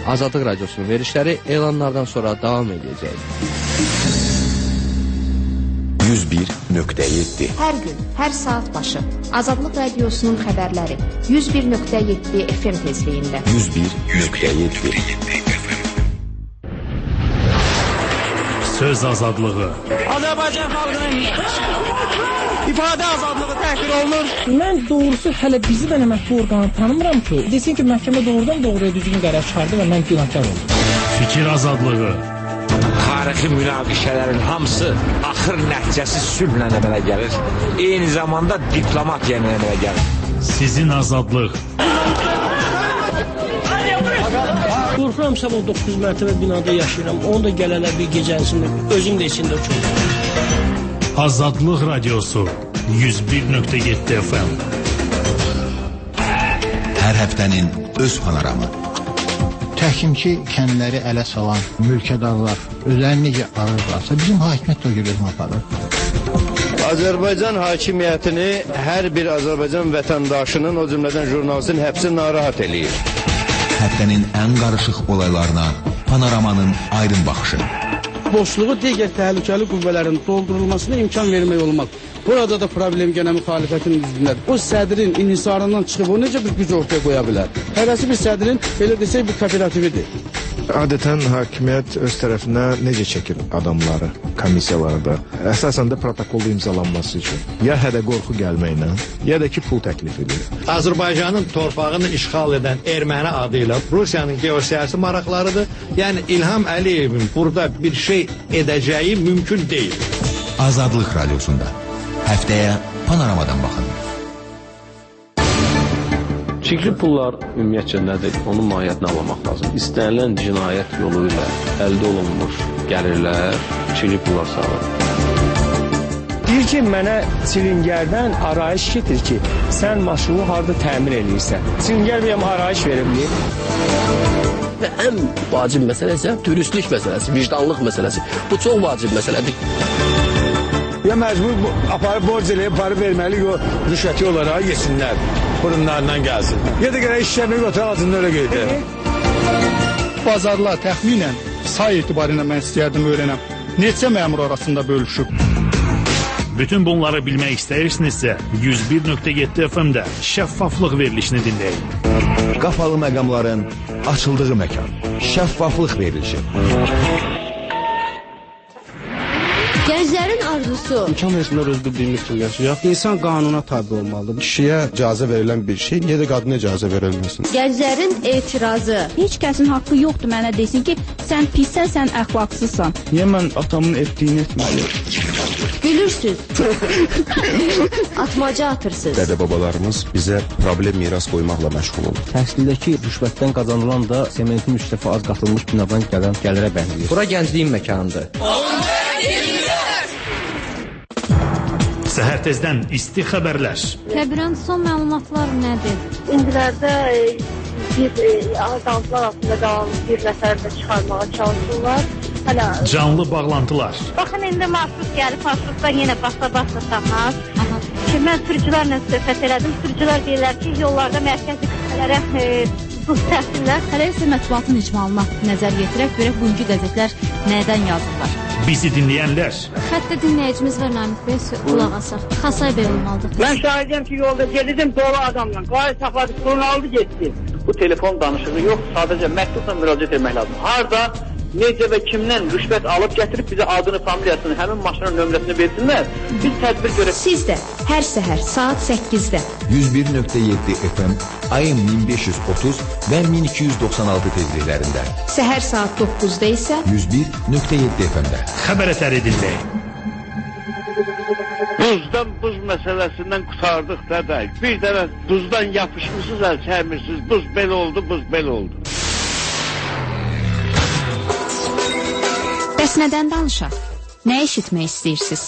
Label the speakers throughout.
Speaker 1: Azadlıq Radiosunun verilişləri elanlardan sonra davam edəcək.
Speaker 2: 101.7
Speaker 3: Hər gün, hər saat başı Azadlıq Radiosunun xəbərləri 101.7 FM tezliyində.
Speaker 2: 101.7
Speaker 4: Söz azadlığı.
Speaker 5: Azərbaycan xalqının ifadə azadlığı təhqir olunur.
Speaker 6: Mən doğrusu hələ bizi də əməkçi orqanı tanımıram ki, desin ki, məhkəmə doğrudan doğruya düzgün qərar çıxardı və mən günahkar oldum.
Speaker 4: Fikir azadlığı.
Speaker 7: Tarixi münaqişələrin hamısı axır nəticəsi sülhlə əmələ gəlir. Eyni zamanda diplomatiya ilə əmələ gəlir.
Speaker 4: Sizin azadlıq.
Speaker 6: Qorxuram sabah 9 mərtəbə binada yaşayıram. Onu da gələnlər bir gecənisində özüm də içində uçurum.
Speaker 4: Azadlıq Radiosu 101.7 FM.
Speaker 2: Hər həftənin öz panoramı.
Speaker 8: Təhkimçi kəndləri ələ salan mülkədarlar özlərini necə arırlarsa bizim hakimiyyət də o gözünü aparır.
Speaker 9: Azərbaycan hakimiyyətini hər bir Azərbaycan vətəndaşının, o cümlədən jurnalistin həbsi narahat eləyir.
Speaker 2: Həftənin ən qarışıq olaylarına panoramanın aydın baxışı.
Speaker 10: Boşluğu digər təhlükəli qüvvələrin doldurulmasına imkan vermək olmaz. Burada da problem gənə müxalifətin üzvündədir. O sədrin inhisarından çıxıb o necə bir güc ortaya qoya bilər? Hərəsi bir sədrin, belə desək, bir kooperatividir.
Speaker 11: Adətən hakimiyyət öz tərəfinə necə çəkir adamları, komissiyaları da? Əsasən də protokolda imzalanması üçün. Ya hədə qorxu gəlməklə, ya da ki, pul təklif edir.
Speaker 12: Azərbaycanın torpağını işğal edən erməni adı ilə Rusiyanın geosiyasi maraqlarıdır. Yəni İlham Əliyevin burada bir şey edəcəyi mümkün deyil.
Speaker 2: Azadlıq Radiosunda. Həftəyə panoramadan baxın.
Speaker 13: Çirkli pullar ümumiyyətcə nədir? Onun mahiyyətini anlamaq lazım. İstənilən cinayət yolu ilə əldə olunmuş gəlirlər çirkli pullar sağlar.
Speaker 14: Deyir ki, mənə Çilingərdən arayış getir ki, sən maşını harada təmir edirsən. Çilingər bəyəm arayış verimli.
Speaker 15: Və ən vacib məsələ isə dürüstlük məsələsi, vicdanlıq məsələsi. Bu çox vacib məsələdir.
Speaker 12: Ya məcbur aparıb borc eləyib, parı verməli, o rüşvəti olaraq yesinlər. Burunlarından gəlsin. Ya da gələk işlərini götür ağzında öyle qeydi.
Speaker 10: Bazarlar təxminən say etibarıyla mən istəyərdim öyrənəm. Neçə məmur arasında bölüşüb?
Speaker 4: Bütün bunları bilmək istəyirsinizsə 101.7 FM-də şəffaflıq verilişini dinləyin.
Speaker 2: Qapalı məqamların açıldığı məkan. Şəffaflıq verilişi.
Speaker 16: Gənclərin arzusu.
Speaker 10: İmkan versinlər öz bildiyimiz kimi yaşayaq. İnsan qanuna tabi olmalıdır.
Speaker 11: Kişiyə icazə verilən bir şey, niyə də qadına icazə verilməsin?
Speaker 16: Gənclərin etirazı.
Speaker 17: Heç kəsin haqqı yoxdur mənə desin ki, sən pissən, sən əxlaqsızsan.
Speaker 10: Niyə mən atamın etdiyini etməliyim?
Speaker 16: Gülürsüz. Atmaca atırsınız.
Speaker 11: Dədə-babalarımız bizə problem miras qoymaqla məşğul olur.
Speaker 18: Təhsildəki rüşvətdən qazanılan da sementin 3 dəfə az qatılmış binadan gələn gəlirə bənzəyir.
Speaker 1: Bura gəncliyin məkanıdır.
Speaker 4: Səhər tezdən isti xəbərlər.
Speaker 16: Kəbirən son məlumatlar nədir?
Speaker 19: İndilərdə azaltılar altında qalan bir nəfəri də çıxarmağa çalışırlar.
Speaker 4: Canlı bağlantılar.
Speaker 19: Baxın, indi marşrut gəlib, marşrutdan yenə basa-basa tapmaz. Mən sürücülərlə söhbət elədim. Sürücülər deyirlər ki, yollarda mərkəzi qüvvələrə buz təhsillər.
Speaker 17: Hələ isə mətbuatın icmalına nəzər yetirək, görək bugünkü qəzetlər nədən yazırlar.
Speaker 4: Bizi dinləyənlər.
Speaker 16: Xəttə dinləyicimiz var, Namik Bey, qulaq asaq. Xasay Bey olmalıdır.
Speaker 20: Mən şahidəm ki, yolda gedirdim dolu adamla. Qayı saxladı, sorunu aldı, getdi. Bu telefon danışığı yox, sadəcə məktubla müraciət etmək lazım. Harada, necə və kimdən rüşvət alıb gətirib bizə adını, familiyasını, həmin maşının nömrəsini versinlər. Biz tədbir görək.
Speaker 3: Siz də hər səhər saat 8-də
Speaker 2: 101.7 FM, ayın 1530 və 1296 tezliklərində.
Speaker 3: Səhər saat 9-da isə
Speaker 2: 101.7 FM-də.
Speaker 4: Xəbər ətəri dinləyin.
Speaker 21: Buzdan buz məsələsindən qutardıq dədək. Bir dənə buzdan yapışmışsınız, əl çəkmirsiniz. Buz belə oldu, buz belə oldu.
Speaker 17: Bəs nədən danışaq? Nə eşitmək istəyirsiniz?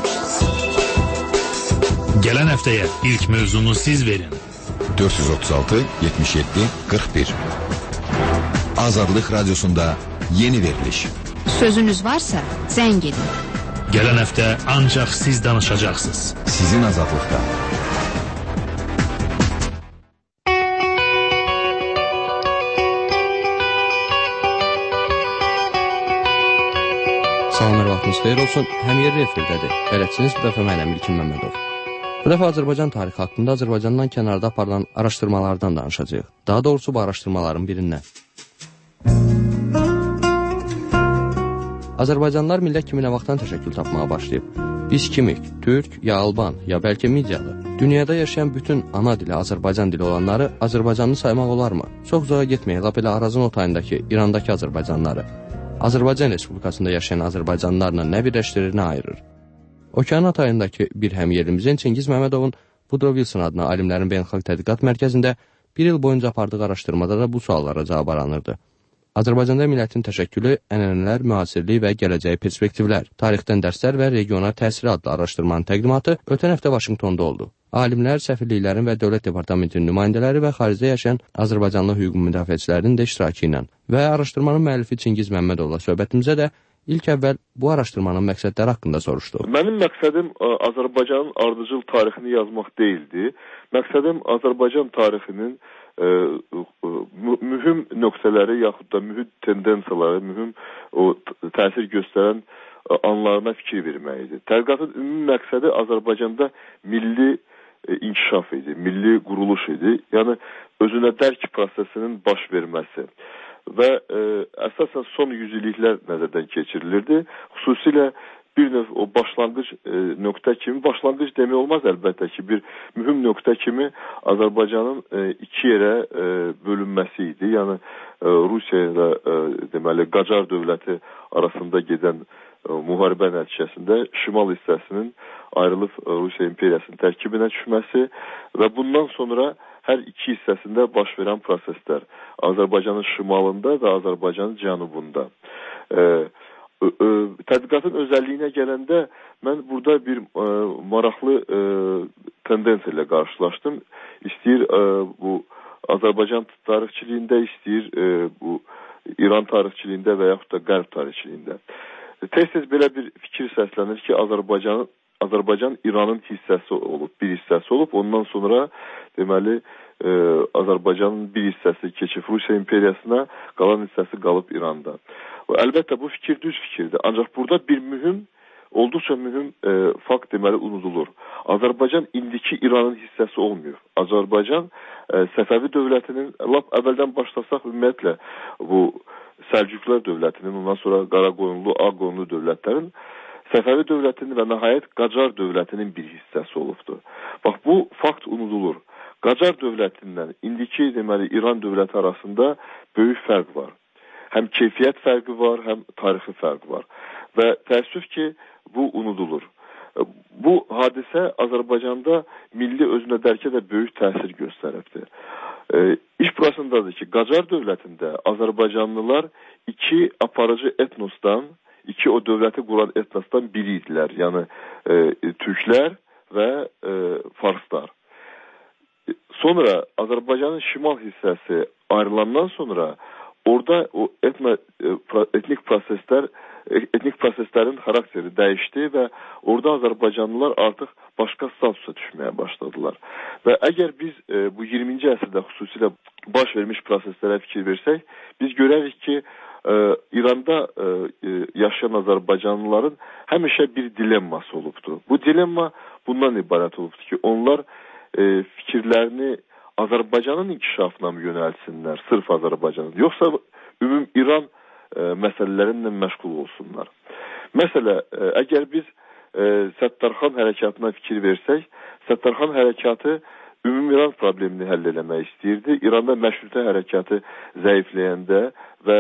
Speaker 4: Gələn həftəyə ilk mövzunu siz verin.
Speaker 2: 436 77 41. Azadlıq Radiosunda yeni veriliş.
Speaker 17: Sözünüz varsa zəng edin.
Speaker 4: Gələn həftə ancaq siz danışacaqsınız.
Speaker 2: Sizin azadlıqda.
Speaker 1: Vaxtınız xeyir olsun. Həmyerli efirdədir. Bələdçiniz bu dəfə mənəm İlkin Məmmədov. Bu dəfə Azərbaycan tarixi haqqında Azərbaycandan kənarda aparılan araşdırmalardan danışacağıq. Daha doğrusu bu araşdırmaların birindən. Azərbaycanlılar millət kimi nə vaxtdan təşəkkül tapmağa başlayıb? Biz kimik? Türk, ya Alban, ya bəlkə Midiyalı? Dünyada yaşayan bütün ana dili Azərbaycan dili olanları Azərbaycanlı saymaq olarmı? Çox uzağa getməyin, lap elə Arazın o tayındakı, İrandakı Azərbaycanlıları. Azərbaycan Respublikasında yaşayan Azərbaycanlılarla nə birləşdirir, nə ayırır? Okean atayındakı bir həmyerimizin Çingiz Məmmədovun Woodrow Wilson adına alimlərin beynəlxalq tədqiqat mərkəzində bir il boyunca apardığı araşdırmada da bu suallara cavab aranırdı. Azərbaycanda millətin təşəkkülü, ənənələr, müasirlik və gələcəyi perspektivlər, tarixdən dərslər və regional təsiri adlı araşdırmanın təqdimatı ötən həftə Vaşinqtonda oldu. Alimlər, səfirliklərin və Dövlət Departamentinin nümayəndələri və xaricdə yaşayan Azərbaycanlı hüquq müdafiəçilərinin də iştirakı ilə və araşdırmanın müəllifi Çingiz Məmmədovla söhbətimizə də ilk əvvəl bu araşdırmanın məqsədləri haqqında soruşdu.
Speaker 5: Mənim məqsədim Azərbaycanın ardıcıl tarixini yazmaq deyildi. Məqsədim Azərbaycan tarixinin mühüm nöqtələri yaxud da mühüm tendensiyaları, mühüm təsir göstərən anlarına fikir vermək idi. Tədqiqatın ümumi məqsədi Azərbaycanda milli inkişaf idi, milli quruluş idi. Yəni özünə dərk prosesinin baş verməsi və əsasən son yüzilliklər nəzərdən keçirilirdi. Xüsusilə bir növ o başlanğıc nöqtə kimi, başlanğıc demək olmaz əlbəttə ki, bir mühüm nöqtə kimi Azərbaycanın iki yerə bölünməsi idi. Yəni Rusiya ilə deməli Qacar dövləti arasında gedən müharibə nəticəsində şimal hissəsinin ayrılıb Rusiya imperiyasının tərkibinə düşməsi və bundan sonra hər iki hissəsində baş verən proseslər Azərbaycanın şimalında və Azərbaycanın cənubunda. Tədqiqatın özəlliyinə gələndə mən burada bir maraqlı tendensiya ilə qarşılaşdım. İstəyir bu Azərbaycan tarixçiliyində, istəyir bu İran tarixçiliyində və yaxud da Qərb tarixçiliyində. Tez-tez belə bir fikir səslənir ki, Azərbaycan İranın hissəsi olub, bir hissəsi olub. Ondan sonra deməli Azərbaycanın bir hissəsi keçib Rusiya imperiyasına, qalan hissəsi qalıb İranda. Əlbəttə bu fikir düz fikirdir. Ancaq burada bir olduqca mühüm fakt deməli unudulur. Azərbaycan indiki İranın hissəsi olmuyor. Azərbaycan Səfəvi dövlətinin, lap əvvəldən başlasaq ümumiyyətlə bu Səlcüqlər dövlətinin, ondan sonra Qaraqoyunlu, Ağqoyunlu dövlətlərin Səfəvi dövlətinin və nəhayət Qacar dövlətinin bir hissəsi olubdur. Bax, bu fakt unudulur. Qacar dövlətindən indiki deməli İran dövləti arasında böyük fərq var. Həm keyfiyyət fərqi var, həm tarixi fərqi var. Və təəssüf ki, bu unudulur. Bu hadisə Azərbaycanda milli özünə dərkə də böyük təsir göstəribdir. İş burasındadır ki, Qacar dövlətində Azərbaycanlılar iki aparıcı etnosdan, iki o dövləti quran etnosdan biri idilər. Yəni Türklər və Farslar. Sonra Azərbaycanın şimal hissəsi ayrılandan sonra orada o etnik proseslərin xarakteri dəyişdi və orada Azərbaycanlılar artıq başqa statusa düşməyə başladılar. Və əgər biz bu 20-ci əsrdə xüsusilə baş vermiş proseslərə fikir versək, biz görərik ki, İranda yaşayan Azərbaycanlıların həmişə bir dilemması olubdur. Bu dilemma bundan ibarət olubdur ki, onlar fikirlərini Azərbaycanın inkişafına mı yönəlsinlər, sırf Azərbaycanın, yoxsa ümum İran məsələlərinlə məşğul olsunlar. Məsələ, əgər biz Səttarxan hərəkatına fikir versək, Səttarxan hərəkatı ümum İran problemini həll eləmək istəyirdi. İranda məşrutə hərəkatı zəifləyəndə və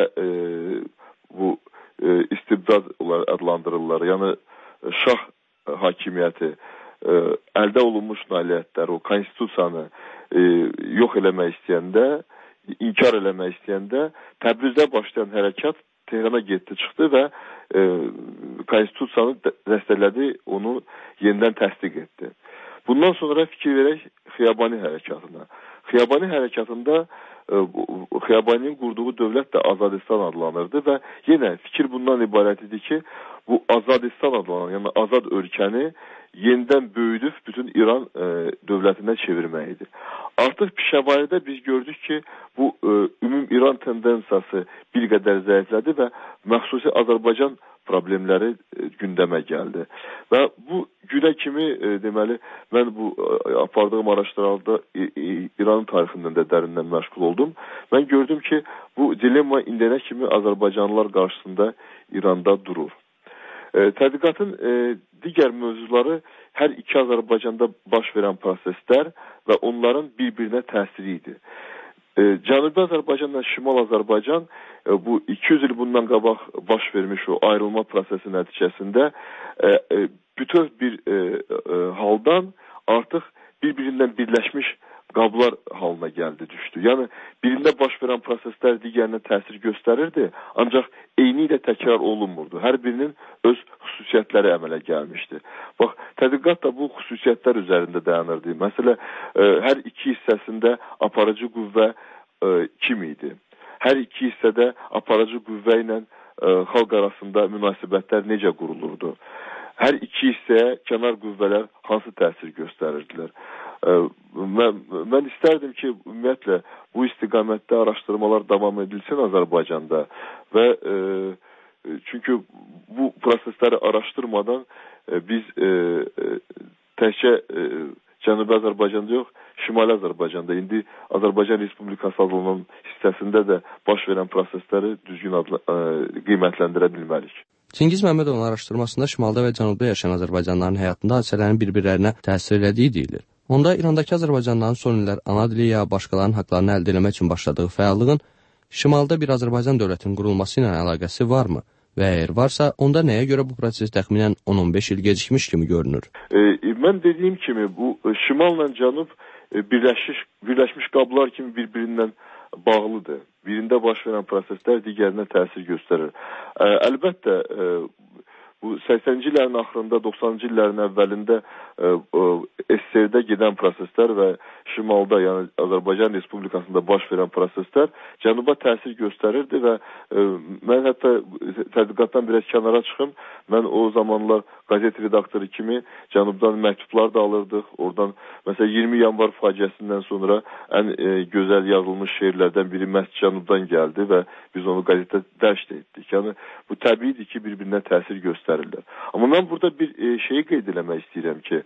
Speaker 5: bu istibdad adlandırırlar, yəni şah hakimiyyəti, əldə olunmuş nailiyyətlər, o konstitusiyanı yox eləmək istəyəndə, inkar eləmək istəyəndə Təbrizdə başlayan hərəkat Tehrana getdi, çıxdı və konstitusiyanı dəstəklədi, onu yenidən təsdiq etdi. Bundan sonra fikir verək Xiyabani hərəkatına. Xiyabani hərəkatında Xiyabaninin qurduğu dövlət də Azadistan adlanırdı və yenə fikir bundan ibarət idi ki, bu Azadistan adlanan, yəni azad ölkəni yenidən böyüdüb bütün İran dövlətinə çevirmək idi. artıq Pişəvaridə biz gördük ki, bu ümum İran tendensiyası bir qədər zəiflədi və məxsusi Azərbaycan problemləri gündəmə gəldi. Və bu günə kimi deməli mən bu apardığım araşdırmada İranın tarixindən də dərindən məşğul oldum. Mən gördüm ki, bu dilemma indiyənə kimi Azərbaycanlılar qarşısında İranda durur. Tədqiqatın digər mövzuları hər iki Azərbaycanda baş verən proseslər və onların bir-birinə təsiri idi. Cənubi Azərbaycanla Şimal Azərbaycan bu 200 il bundan qabaq baş vermiş o ayrılma prosesi nəticəsində bütöv bir haldan artıq bir-birindən birləşmiş qablar halına gəldi, düşdü. Yəni, birində baş verən proseslər digərinə təsir göstərirdi, ancaq eyni ilə təkrar olunmurdu. Hər birinin öz xüsusiyyətləri əmələ gəlmişdi. Bax, tədqiqat da bu xüsusiyyətlər üzərində dayanırdı. Məsələn, hər iki hissəsində aparıcı qüvvə kim idi? Hər iki hissədə aparıcı qüvvə ilə xalq arasında münasibətlər necə qurulurdu? Hər iki hissəyə kənar qüvvələr hansı təsir göstərirdilər? Mən istərdim ki, ümumiyyətlə, bu istiqamətdə araşdırmalar davam edilsin Azərbaycanda və çünki bu prosesləri araşdırmadan biz təkcə Cənubi Azərbaycanda yox, Şimali Azərbaycanda, indi Azərbaycan Respublikası adlanan hissəsində də baş verən prosesləri düzgün qiymətləndirə bilmərik.
Speaker 1: Çingiz Məmmədovun araşdırmasında Şimalda və Cənubda yaşayan Azərbaycanlıların həyatında hadisələrin bir-birlərinə təsir elədiyi deyilir. Onda İrandakı Azərbaycanlıların son illər ana dili ya başqalarının haqlarını əldə etmək üçün başladığı fəallığın Şimalda bir Azərbaycan dövlətinin qurulması ilə əlaqəsi varmı? Və əgər varsa, onda nəyə görə bu proses təxminən 10-15 il gecikmiş kimi görünür?
Speaker 5: Mən dediyim kimi, bu Şimalla Cənub birləşmiş qablar kimi bir-birindən bağlıdır. Birində baş verən proseslər digərinə təsir göstərir. Əlbəttə, bu 80-ci illərin axırında, 90-cı illərin əvvəlində SSR-də gedən proseslər və Şimalda, yəni Azərbaycan Respublikasında baş verən proseslər Cənuba təsir göstərirdi və mən hətta tədqiqatdan biraz kənara çıxım. Mən o zamanlar qazet redaktoru kimi Cənubdan məktublar da alırdıq. Oradan, məsələn, 20 yanvar faciəsindən sonra ən gözəl yazılmış şeirlərdən biri məhz Cənubdan gəldi və biz onu qazetdə dərc etdik. Yəni, bu təbiidir ki, bir-birinə təsir göstərirlər. Amma mən burada bir şeyi qeyd eləmək istəyirəm ki,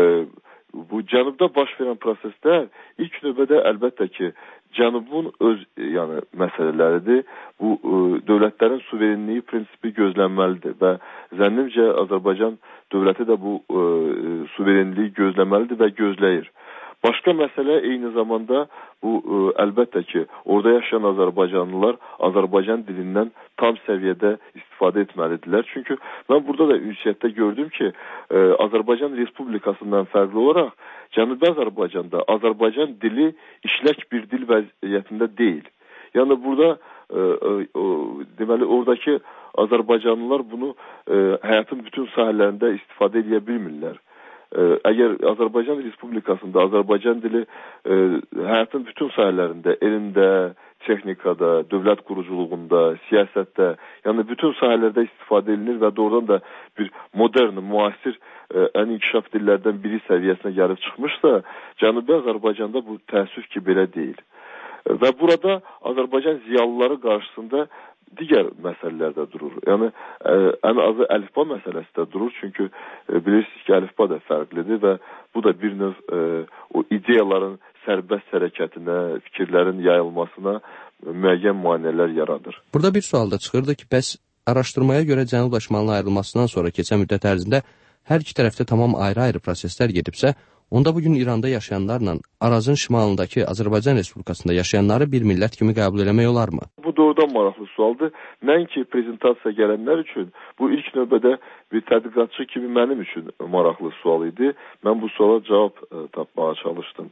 Speaker 5: bu Cənubda baş verən proseslər ilk növbədə əlbəttə ki, Cənubun öz məsələləridir. Bu, dövlətlərin suverenliyi prinsipi gözlənməlidir və zənnimcə Azərbaycan dövləti də bu suverenliyi gözləməlidir və gözləyir. Başqa məsələ eyni zamanda bu, əlbəttə ki, orada yaşayan Azərbaycanlılar Azərbaycan dilindən tam səviyyədə istifadə etməlidirlər. Çünki mən burada da ünsiyyətdə gördüm ki, Azərbaycan Respublikasından fərqli olaraq Cənubi Azərbaycanda Azərbaycan dili işlək bir dil vəziyyətində deyil. Yəni burada deməli, oradakı Azərbaycanlılar bunu həyatın bütün sahələrində istifadə edə bilmirlər. Əgər Azərbaycan Respublikasında Azərbaycan dili həyatın bütün sahələrində, elmdə, texnikada, dövlət quruculuğunda, siyasətdə, yəni bütün sahələrdə istifadə edilir və doğrudan da bir modern, müasir, ən inkişaf dillərdən biri səviyyəsinə gəlib çıxmışsa, Cənubi Azərbaycanda bu təəssüf ki, belə deyil. Və burada Azərbaycan ziyalıları qarşısında digər məsələlər də durur. Yəni, ən azı əlifba məsələsi də durur. Çünki bilirsiniz ki, əlifba da fərqlidir və bu da bir növ o ideyaların sərbəst hərəkətinə, fikirlərin yayılmasına müəyyən maneələr yaradır.
Speaker 1: Burada bir sual da çıxırdı ki, bəs araşdırmaya görə Cənubla Şimalın ayrılmasından sonra keçən müddət ərzində hər iki tərəfdə tamam ayrı-ayrı proseslər gedibsə, onda bugün İranda yaşayanlarla Arazın şimalındakı Azərbaycan Respublikasında yaşayanları bir millət kimi qəbul eləmək olarmı?
Speaker 5: Bu doğrudan maraqlı sualdır. Nəinki prezentasiya gələnlər üçün, bu ilk növbədə bir tədqiqatçı kimi mənim üçün maraqlı sual idi. Mən bu suala cavab tapmağa çalışdım.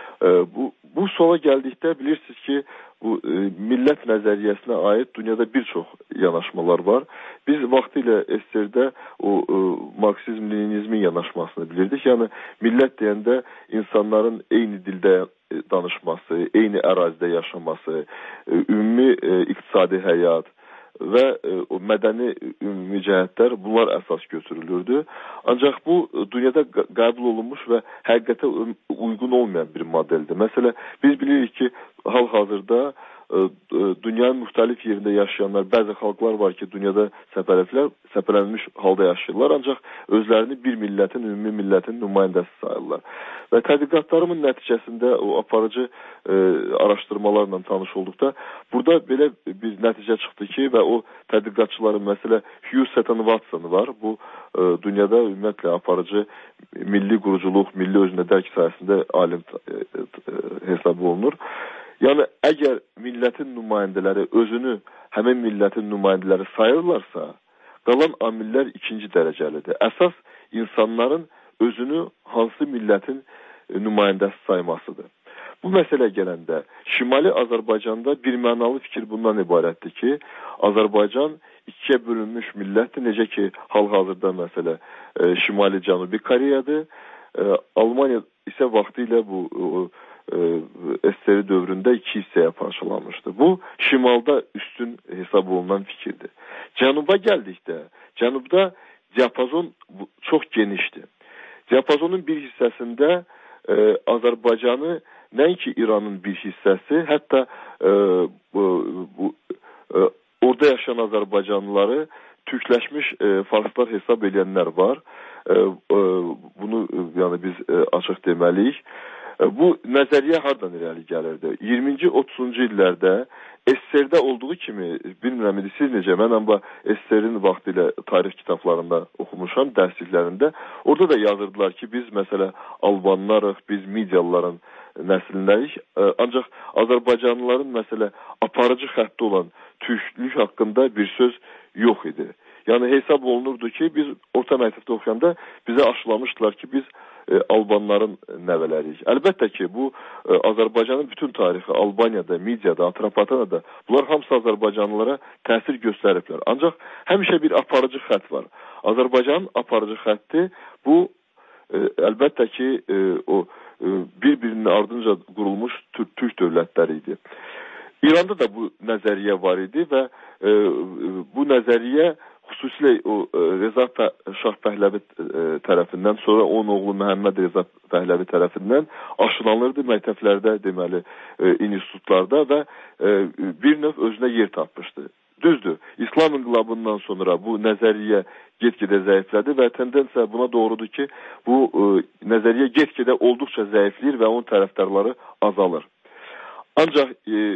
Speaker 5: Bu suala gəldikdə bilirsiniz ki, bu millət nəzəriyyəsinə aid dünyada bir çox yanaşmalar var. Biz vaxtilə SSR-də o Marksizm-Leninizmin yanaşmasını bilirdik. Yəni, millət deyəndə insanların eyni dildə danışması, eyni ərazidə yaşaması, ümumi iqtisadi həyat, və o mədəni ümumi cəhətlər bunlar əsas götürülürdü. Ancaq bu dünyada qəbul olunmuş və həqiqətə uyğun olmayan bir modeldir. Məsələn, biz bilirik ki, hal-hazırda dünyanın müxtəlif yerində yaşayanlar, bəzi xalqlar var ki, dünyada səpələnmiş halda yaşayırlar, ancaq özlərini bir millətin, ümumi millətin nümayəndəsi sayırlar. Və tədqiqatlarımın nəticəsində o aparıcı araşdırmalarla tanış olduqda, burada belə bir nəticə çıxdı ki, və o tədqiqatçıların, məsələn, Hugh Seton Watson var, bu dünyada ümumiyyətlə aparıcı milli quruculuq, milli özünə dərk sayəsində alim hesab olunur. Yəni, əgər millətin nümayəndələri özünü həmin millətin nümayəndələri sayırlarsa, qalan amillər ikinci dərəcəlidir. Əsas insanların özünü hansı millətin nümayəndəsi saymasıdır. Bu məsələ gələndə, Şimali Azərbaycanda bir mənalı fikir bundan ibarətdir ki, Azərbaycan ikiyə bölünmüş millətdir, necə ki, hal-hazırda məsələ Şimali Cənubi Koreyadır, Almaniya isə vaxtilə bu SSR dövründə iki hissəyə parçalanmışdı. Bu, şimalda üstün hesab olunan fikirdir. Cənuba gəldikdə, cənubda diapazon çox genişdir. Diapazonun bir hissəsində Azərbaycanı, nəinki İranın bir hissəsi, hətta orada yaşayan Azərbaycanlıları türkləşmiş farslar hesab edənlər var. Bunu yəni biz açıq deməliyik. Bu nəzəriyyə hardan irəli gəlirdi? 20-ci, 30-cu illərdə SSR-də olduğu kimi, bilmirəm idi, siz necə, mən amma SSR-in vaxtı ilə tarix kitablarında oxumuşam, dərsliklərində. Orada da yazırdılar ki, biz məsələ Albanlarıq, biz Midiyalıların nəsilindəyik. Ancaq Azərbaycanlıların məsələ aparıcı xətti olan türklük haqqında bir söz yox idi. Yəni hesab olunurdu ki, biz orta məktəbdə oxuyanda bizə aşılamışdılar ki, biz Albanların nəvələriyik. Əlbəttə ki, bu Azərbaycanın bütün tarixi, Albaniyada, Midiyada, Atropatenada, bunlar hamısı Azərbaycanlılara təsir göstəriblər. Ancaq həmişə bir aparıcı xətt var. Azərbaycanın aparıcı xətti bu, əlbəttə ki, o bir-birinin ardınca qurulmuş türk dövlətləri idi. İranda da bu nəzəriyyə var idi və bu nəzəriyyə xüsusilə o Reza Şah Pəhləvi tərəfindən, sonra onun oğlu Məhəmməd Reza Pəhləvi tərəfindən aşılanırdı məktəblərdə, deməli, institutlarda və bir növ özünə yer tapmışdı. Düzdür, İslam inqilabından sonra bu nəzəriyyə get-gedə zəiflədi və tendensiya buna doğrudur ki, bu nəzəriyyə get-gedə olduqca zəifləyir və onun tərəfdarları azalır. Ancaq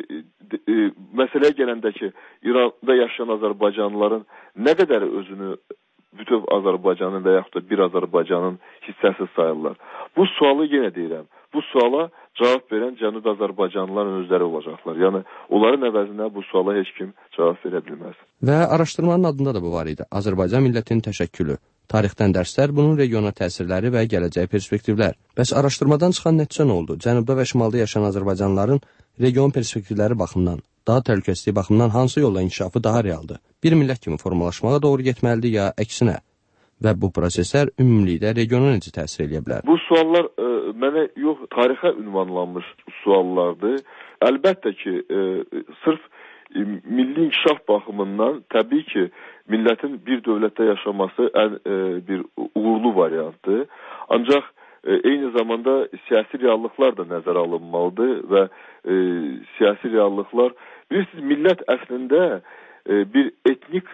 Speaker 5: məsələyə gələndə ki, İranda yaşayan Azərbaycanlıların nə qədər özünü bütöv Azərbaycanın və yaxud da bir Azərbaycanın hissəsi sayırlar. Bu sualı yenə deyirəm, bu suala cavab verən Cənub Azərbaycanlıların özləri olacaqlar. Yəni, onların əvəzinə bu suala heç kim cavab verə bilməz.
Speaker 1: Və araşdırmanın adında da bu var idi. Azərbaycan millətinin təşəkkülü. Tarixdən dərslər, bunun regiona təsirləri və gələcək perspektivlər. Bəs araşdırmadan çıxan nəticə nə oldu? Cənubda və şimalda yaşayan Azərbaycanlıların region perspektivləri baxımından, daha təhlükəsizlik baxımından hansı yolla inkişafı daha realdır? Bir millət kimi formalaşmağa doğru getməlidir ya əksinə? Və bu proseslər ümumilikdə regiona necə təsir edə bilər?
Speaker 5: Bu suallar mənə yox, tarixə ünvanlanmış suallardır. Əlbəttə ki, sırf milli inkişaf baxımından təbii ki, millətin bir dövlətdə yaşaması ən bir uğurlu variantdır. Ancaq eyni zamanda siyasi reallıqlar da nəzərə alınmalıdır və siyasi reallıqlar, bilirsiniz, millət əslində bir etnik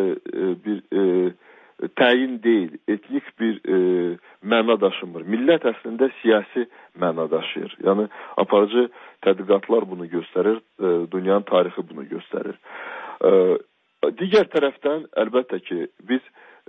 Speaker 5: təyin deyil, etnik bir məna daşımır. Millət əslində siyasi məna daşıyır. Yəni, aparıcı tədqiqatlar bunu göstərir, dünyanın tarixi bunu göstərir. Digər tərəfdən, əlbəttə ki, biz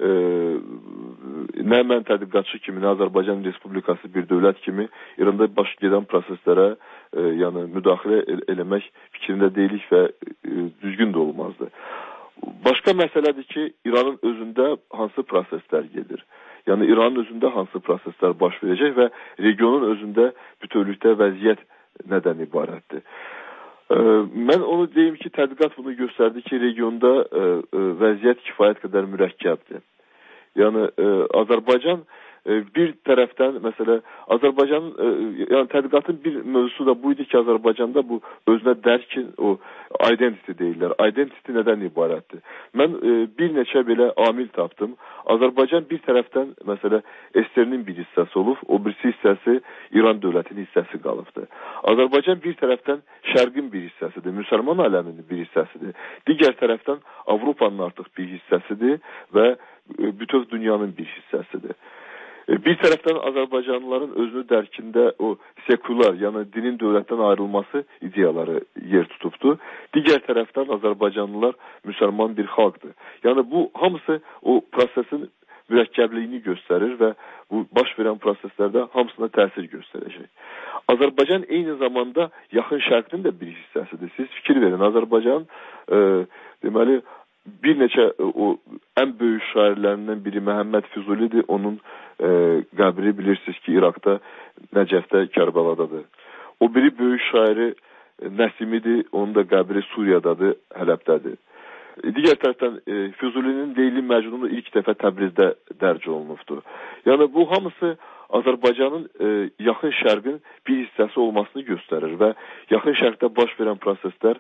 Speaker 5: nə mən tədqiqatçı kimi, nə Azərbaycan Respublikası bir dövlət kimi İranda baş gedən proseslərə yəni müdaxilə eləmək fikrində deyilik və düzgün də olmazdı. Başqa məsələdir ki, İranın özündə hansı proseslər gedir? Yəni, İranın özündə hansı proseslər baş verəcək və regionun özündə bütövlükdə vəziyyət nədən ibarətdir? Mən onu deyim ki, tədqiqat bunu göstərdi ki, regionda vəziyyət kifayət qədər mürəkkəbdir. Yəni, Azərbaycan bir tərəfdən məsələ Azərbaycanın yəni tədqiqatın bir mövzusu da bu idi ki, Azərbaycanda bu özünə dərkin o identity deyirlər. Identity nədən ibarətdir? Mən bir neçə belə amil tapdım. Azərbaycan bir tərəfdən məsələ SSR-nin bir hissəsi olub, o birisi hissəsi İran dövlətinin hissəsi qalıbdır. Azərbaycan bir tərəfdən Şərqin bir hissəsidir, müsəlman aləminin bir hissəsidir. Digər tərəfdən Avropanın artıq bir hissəsidir və bütöv dünyanın bir hissəsidir. Bir tərəfdən Azərbaycanlıların özünü dərkində o sekular, yəni dinin dövlətdən ayrılması ideyaları yer tutubdur. Digər tərəfdən Azərbaycanlılar müsəlman bir xalqdır. Yəni bu hamısı o prosesin mürəkkəbliyini göstərir və bu baş verən proseslərdə hamısına təsir göstərəcək. Azərbaycan eyni zamanda Yaxın Şərqin də bir hissəsidir. Siz fikir verin, Azərbaycan deməli bir neçə o ən böyük şairlərindən biri Məhəmməd Füzulidir. Onun qəbri bilirsiniz ki, İraqda, Nəcəfdə, Kərbəladadır. O biri böyük şairi Nəsimidir. Onun da qəbri Suriyadadır, Hələbdədir. Digər tərəfdən Füzulinin Leyli Məcnunu ilk dəfə Təbrizdə dərc olunubdur. Yəni bu hamısı Azərbaycanın Yaxın Şərqin bir hissəsi olmasını göstərir və Yaxın Şərqdə baş verən proseslər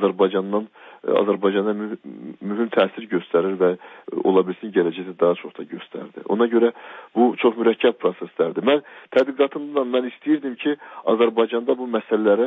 Speaker 5: Azərbaycana mühüm təsir göstərir və ola bilsin gələcəkdə daha çox da göstərdi. Ona görə bu çox mürəkkəb proseslərdir. Mən tədqiqatımdan mən istəyirdim ki, Azərbaycanda bu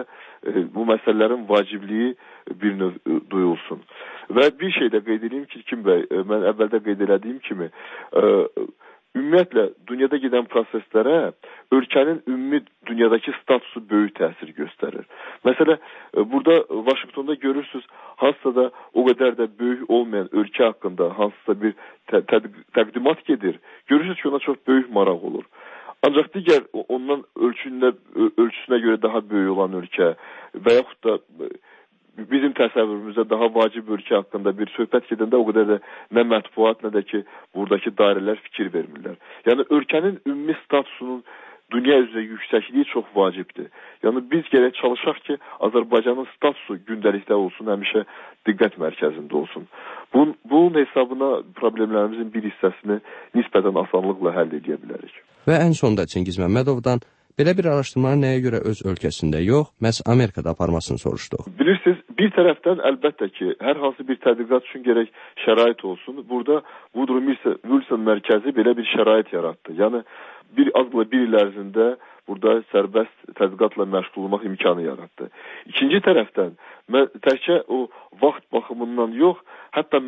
Speaker 5: məsələlərin vacibliyi bir növ duyulsun. Və bir şey də qeyd edeyim ki, Kim bəy, mən əvvəldə qeyd elədiyim kimi, ümumiyyətlə, dünyada gedən proseslərə ölkənin ümumi dünyadakı statusu böyük təsir göstərir. Məsələn, burada Vaşinqtonda görürsünüz, hansısa da o qədər də böyük olmayan ölkə haqqında hansısa bir təqdimat gedir. Görürsünüz ki, ona çox böyük maraq olur. Ancaq digər ondan ölçüsünə görə daha böyük olan ölkə və yaxud da bizim təsəvvürümüzdə daha vacib ölkə haqqında bir söhbət gedəndə o qədər də nə mətbuat, nə də ki, buradakı dairələr fikir vermirlər. Yəni, ölkənin ümumi statusunun dünya üzrə yüksəkliyi çox vacibdir. Yəni, biz gərək çalışaq ki, Azərbaycanın statusu gündəlikdə olsun, həmişə diqqət mərkəzində olsun. Bunun hesabına problemlərimizin bir hissəsini nisbətən asanlıqla həll edə bilərik.
Speaker 1: Və ən sonda Çingiz Məmmədovdan belə bir araşdırmanı nəyə görə öz ölkəsində yox, məhz Amerikada aparmasını soruşduq.
Speaker 5: Bilirsiniz, bir tərəfdən əlbəttə ki, hər hansı bir tədqiqat üçün gərək şərait olsun. Burada Woodrow Wilson mərkəzi belə bir şərait yaratdı. Yəni, azla bir il ərzində burada sərbəst tədqiqatla məşğul olmaq imkanı yaratdı. İkinci tərəfdən, təkcə o vaxt baxımından yox, hətta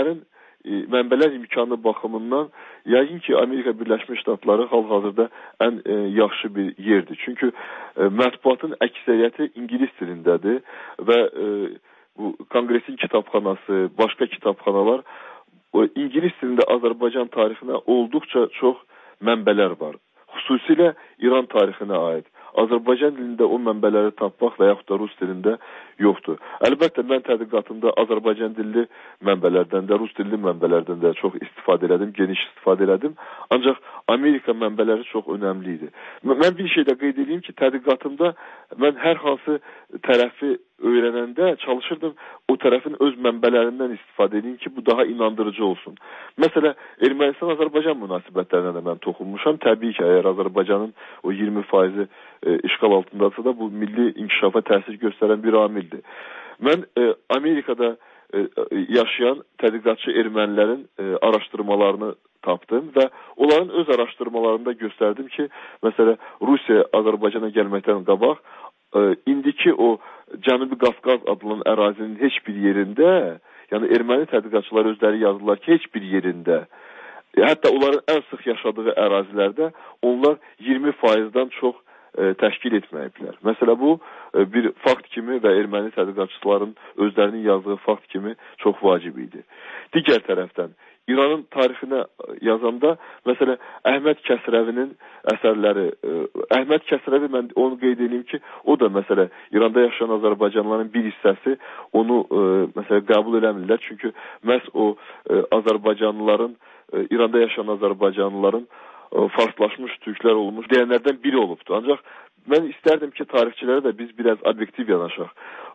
Speaker 5: mənbələr imkanı baxımından yəqin ki, Amerika Birləşmiş Ştatları hal-hazırda ən yaxşı bir yerdir. Çünki mətbuatın əksəriyyəti İngilis dilindədir və bu Konqresin kitabxanası, başqa kitabxanalar İngilis dilində Azərbaycan tarixinə olduqca çox mənbələr var. Xüsusilə İran tarixinə aid. Azərbaycan dilində o mənbələri tapmaq və yaxud da Rus dilində yoxdur. Əlbəttə, mən tədqiqatımda Azərbaycan dilli mənbələrdən də, Rus dilli mənbələrdən də çox istifadə elədim, geniş istifadə elədim. Ancaq Amerika mənbələri çox önəmli idi. Mən bir şey də qeyd edeyim ki, tədqiqatımda mən hər hansı tərəfi öyrənəndə çalışırdım o tərəfin öz mənbələrindən istifadə edeyim ki, bu daha inandırıcı olsun. Məsələn, Ermənistan-Azərbaycan münasibətlərinə də mən toxunmuşam. Təbii ki, əgər Azərbaycanın o 20% işğal altındadırsa da bu milli inkişafa təsir göstərən bir amildir. Mən Amerikada yaşayan tədqiqatçı ermənilərin araşdırmalarını tapdım və onların öz araşdırmalarında göstərdim ki, məsələn, Rusiya Azərbaycana gəlməkdən qabaq indiki o Cənubi Qafqaz adlanan ərazinin heç bir yerində, yəni erməni tədqiqatçılar özləri yazdılar ki, heç bir yerində, hətta onların ən sıx yaşadığı ərazilərdə onlar 20%-dən çox təşkil etməyiblər. Məsələn, bu bir fakt kimi və erməni tədqiqatçıların özlərinin yazdığı fakt kimi çox vacib idi. Digər tərəfdən, İranın tarixinə yazanda, məsələn, Əhməd Kəsrəvinin əsərləri, Əhməd Kəsrəvi, mən onu qeyd edeyim ki, o da, məsələn, İranda yaşayan Azərbaycanlıların bir hissəsi onu, məsələn, qəbul eləmirlər. Çünki məhz o Azərbaycanlıların, İranda yaşayan Azərbaycanlıların farslaşmış türklər olmuş deyənlərdən biri olubdur. Ancaq mən istərdim ki, tarixçilərə də biz biraz obyektiv yanaşaq.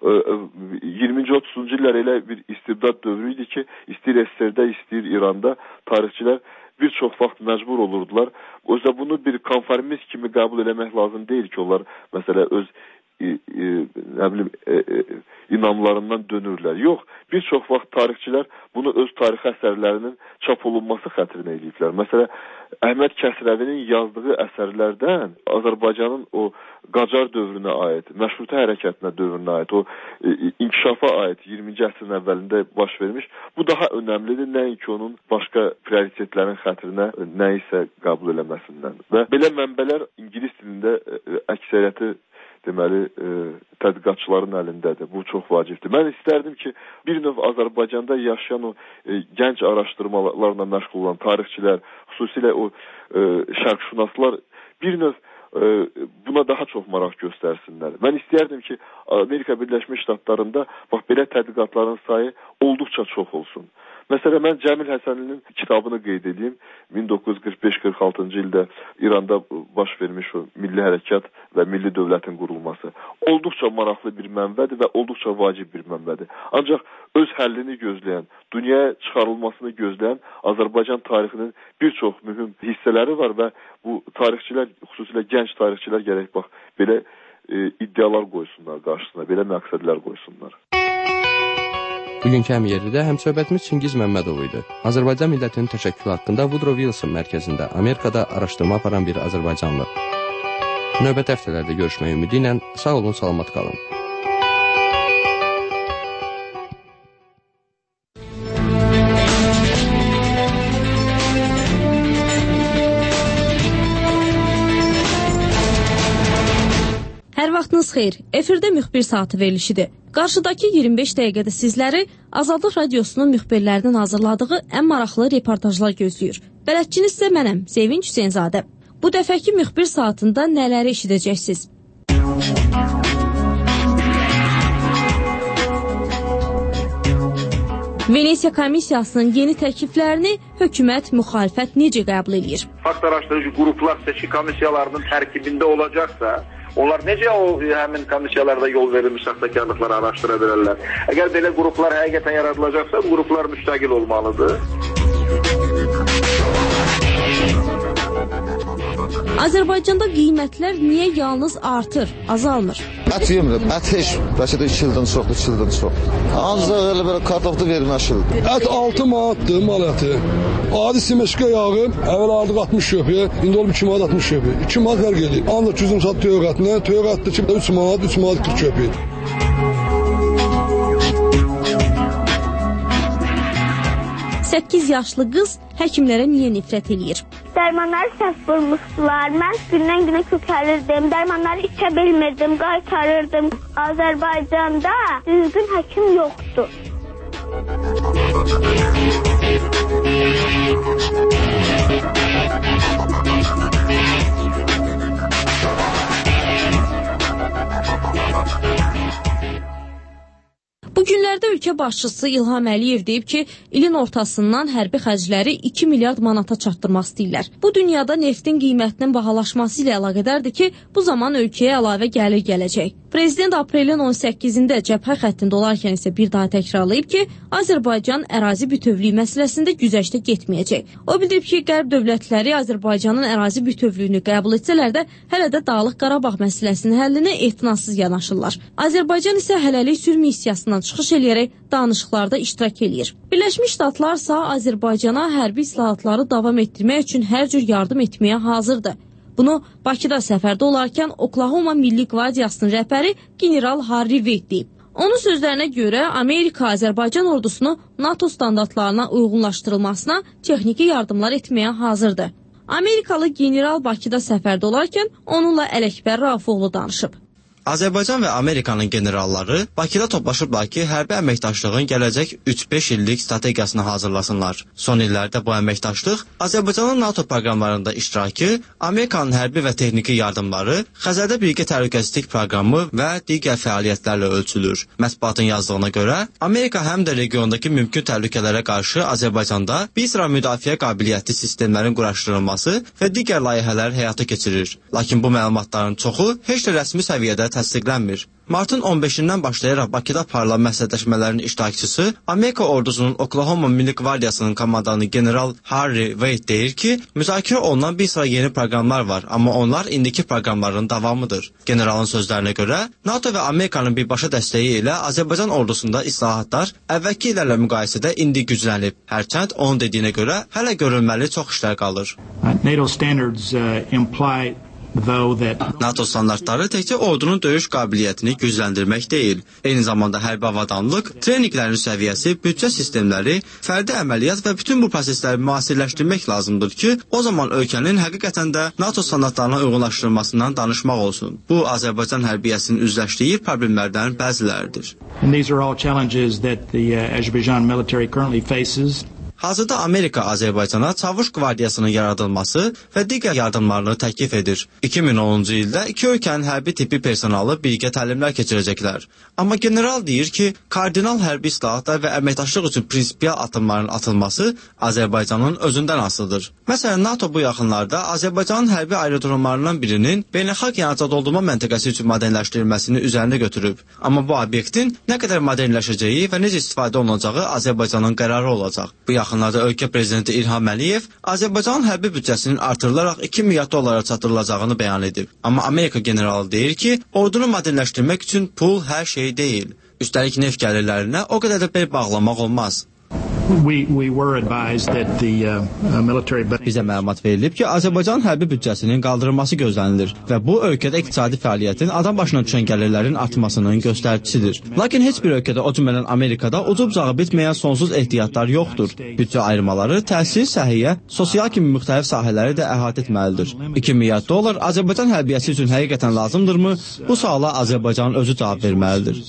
Speaker 5: 20-ci 30-cu illər elə bir istibdad dövrü idi ki, istəyir SSR-də, istəyir İranda tarixçilər bir çox vaxt məcbur olurdular. Özdə bunu bir konformist kimi qəbul eləmək lazım deyil ki, onlar məsələ öz inamlarından dönürlər. Yox, bir çox vaxt tarixçilər bunu öz tarixi əsərlərinin çap olunması xətrinə eləyiblər. Məsələn, Əhməd Kəsrəvinin yazdığı əsərlərdən Azərbaycanın o Qacar dövrünə aid, məşrutə hərəkətinə dövrünə aid, o inkişafa aid 20-ci əsrin əvvəlində baş vermiş. Bu daha önəmlidir, nəinki onun başqa prioritetlərin xətrinə nə isə qəbul eləməsindən. Və belə mənbələr ingilis dilində əksəriyyəti deməli, tədqiqatçıların əlindədir. Bu çox vacibdir. Mən istərdim ki, bir növ Azərbaycanda yaşayan o gənc araşdırmalarla məşğul olan tarixçilər, xüsusilə o şərqşünaslar bir növ buna daha çox maraq göstərsinlər. Mən istəyərdim ki, Amerika Birləşmiş Ştatlarında bax belə tədqiqatların sayı olduqca çox olsun. Məsələn, mən Cəmil Həsənlinin kitabını qeyd edeyim. 1945-46-cı ildə İranda baş vermiş o milli hərəkat və milli dövlətin qurulması. Olduqca maraqlı bir mənbədir və olduqca vacib bir mənbədir. Ancaq öz həllini gözləyən, dünyaya çıxarılmasını gözləyən Azərbaycan tarixinin bir çox mühüm hissələri var və bu tarixçilər, xüsusilə gənc tarixçilər gərək bax belə iddialar qoysunlar qarşısına, belə məqsədlər qoysunlar.
Speaker 1: Bugünkü həmyerlidə həmsöhbətimiz Çingiz Məmmədov idi. Azərbaycan millətinin təşəkkülü haqqında Woodrow Wilson mərkəzində Amerikada araşdırma aparan bir azərbaycanlı. Növbəti həftələrdə görüşmək ümidi ilə sağ olun, salamat qalın.
Speaker 7: Hər vaxtınız xeyir. Efirdə müxbir saatı verilişidir. Qarşıdakı 25 dəqiqədə sizləri Azadlıq Radiosunun müxbirlərinin hazırladığı ən maraqlı reportajlar gözləyir. Bələdçiniz isə mənəm, Sevinç Hüseynzadə. Bu dəfəki müxbir saatında nələri eşidəcəksiniz? Venesiya komissiyasının yeni təkliflərini hökumət, müxalifət necə qəbul edir?
Speaker 22: Fakt araşdırıcı qruplar seçki komissiyalarının tərkibində olacaqsa, onlar necə o həmin komissiyalarda yol verilmiş saxtakarlıqları araşdıra bilərlər? Əgər belə qruplar həqiqətən yaradılacaqsa, bu qruplar müstəqil olmalıdır.
Speaker 7: Azərbaycanda qiymətlər niyə yalnız artır, azalmır?
Speaker 23: Ət yemmirəm, ət heç, bəlkə də 2 ildən çoxdur, 2 ildən çox. Ancaq elə belə kartofda verməşildir.
Speaker 24: Ət 6 manatdır mal əti. Adi simeşka yağı əvvəl aldıq 60 köpüyə, indi olub 2 manat 60 köpüyə. 2 manat fərq edir. Ancaq cüzüm sat töyük ətinə, töyük ətdə 3 manat 40 köpüyə.
Speaker 7: Səkiz yaşlı qız həkimlərə niyə nifrət eləyir?
Speaker 25: Dərmanları səhv vurmuşdular. Mən gündən günə kökəlirdim. Dərmanları içə bilmirdim, qaytarırdım. Azərbaycanda düzgün həkim yoxdur.
Speaker 7: Bu günlərdə ölkə başçısı İlham Əliyev deyib ki, ilin ortasından hərbi xərcləri 2 milyard manata çatdırmaq istəyirlər. Bu dünyada neftin qiymətinin bahalaşması ilə əlaqədardır ki, bu zaman ölkəyə əlavə gəlir gələcək. Prezident aprelin 18-də cəbhə xəttində olarkən isə bir daha təkrarlayıb ki, Azərbaycan ərazi bütövlüyü məsələsində güzəştə getməyəcək. O bildirib ki, qərb dövlətləri Azərbaycanın ərazi bütövlüyünü qəbul etsələr də, hələ də Dağlıq Qarabağ məsələsinin həllinə etinasız yanaşırlar. Azərbaycan isə hələlik sülh missiyasından çıxış eləyərək danışıqlarda iştirak eləyir. Birləşmiş Ştatlar isə Azərbaycana hərbi islahatları davam etdirmək üçün hər cür yardım etməyə hazırdır. Bunu Bakıda səfərdə olarkən Oklahoma Milli Qvardiyasının rəhbəri general Harry Reid deyib. Onun sözlərinə görə Amerika Azərbaycan ordusunu NATO standartlarına uyğunlaşdırılmasına texniki yardımlar etməyə hazırdır. Amerikalı general Bakıda səfərdə olarkən onunla Ələkbər Rafoğlu danışıb.
Speaker 26: Azərbaycan və Amerikanın generalları Bakıda toplaşıblar ki, hərbi əməkdaşlığın gələcək 3-5 illik strategiyasını hazırlasınlar. Son illərdə bu əməkdaşlıq Azərbaycanın NATO proqramlarında iştirakı, Amerikanın hərbi və texniki yardımları, Xəzərdə birgə təhlükəsizlik proqramı və digər fəaliyyətlərlə ölçülür. Mətbuatın yazdığına görə, Amerika həm də regiondakı mümkün təhlükələrə qarşı Azərbaycanda bir sıra müdafiə qabiliyyətli sistemlərin quraşdırılması və digər layihələr həyata keçirir. Lakin bu məlumatların çoxu heç də rəsmi səviyyədə təsdiqlənmir. Martın 15-dən başlayaraq Bakıda aparılan məsləhətləşmələrin iştirakçısı Amerika ordusunun Oklahoma Milli Qvardiyasının komandanı general Harry Wade deyir ki, müzakirə olunan bir sıra yeni proqramlar var, amma onlar indiki proqramların davamıdır. Generalın sözlərinə görə, NATO və Amerikanın birbaşa dəstəyi ilə Azərbaycan ordusunda islahatlar əvvəlki illərlə müqayisədə indi güclənib. Hərçənd onun dediyinə görə hələ görülməli çox işlər qalır.
Speaker 6: NATO standards imply
Speaker 26: NATO standartları təkcə ordunun döyüş qabiliyyətini gücləndirmək deyil. Eyni zamanda hərbi avadanlıq, treninqlərin səviyyəsi, büdcə sistemləri, fərdi əməliyyat və bütün bu prosesləri müasirləşdirmək lazımdır ki, o zaman ölkənin həqiqətən də NATO standartlarına uyğunlaşdırılmasından danışmaq olsun. Bu, Azərbaycan hərbiyyəsinin üzləşdiyi problemlərdən bəziləridir. Hazırda Amerika Azərbaycana Çavuş Qvardiyasının yaradılması və digər yardımlarını təklif edir. 2010-cu ildə iki ölkənin hərbi tippi personalı birgə təlimlər keçirəcəklər. Amma general deyir ki, kardinal hərbi islahatlar və əməkdaşlıq üçün prinsipial addımların atılması Azərbaycanın özündən asılıdır. Məsələn, NATO bu yaxınlarda Azərbaycanın hərbi aerodromlarından birinin beynəlxalq yanacaq doldurma məntəqəsi üçün modernləşdirilməsini üzərinə götürüb. Amma bu obyektin nə qədər modernləşəcəyi və necə istifadə olunacağı Azərbaycanın qərarı olacaq. Bu yaxınlarda ölkə prezidenti İlham Əliyev Azərbaycanın hərbi büdcəsinin artırılaraq 2 milyard dollara çatdırılacağını bəyan edib. Amma Amerika generalı deyir ki, ordunu modernləşdirmək üçün pul hər şey deyil. Üstəlik neft gəlirlərinə o qədər də bel bağlamaq olmaz. Bizə məlumat verilib ki, Azərbaycan hərbi büdcəsinin qaldırılması gözlənilir və bu ölkədə iqtisadi fəaliyyətin adam başına düşən gəlirlərin artmasının göstəricisidir. Lakin heç bir ölkədə, o cümlədən Amerikada ucu-bucağı bitməyən sonsuz ehtiyatlar yoxdur. Büdcə ayırmaları təhsil, səhiyyə, sosial kimi müxtəlif sahələri də əhatə etməlidir. 2 milyard dollar Azərbaycan hərbiyyəsi üçün həqiqətən lazımdırmı? Bu suala Azərbaycanın özü cavab verməlidir.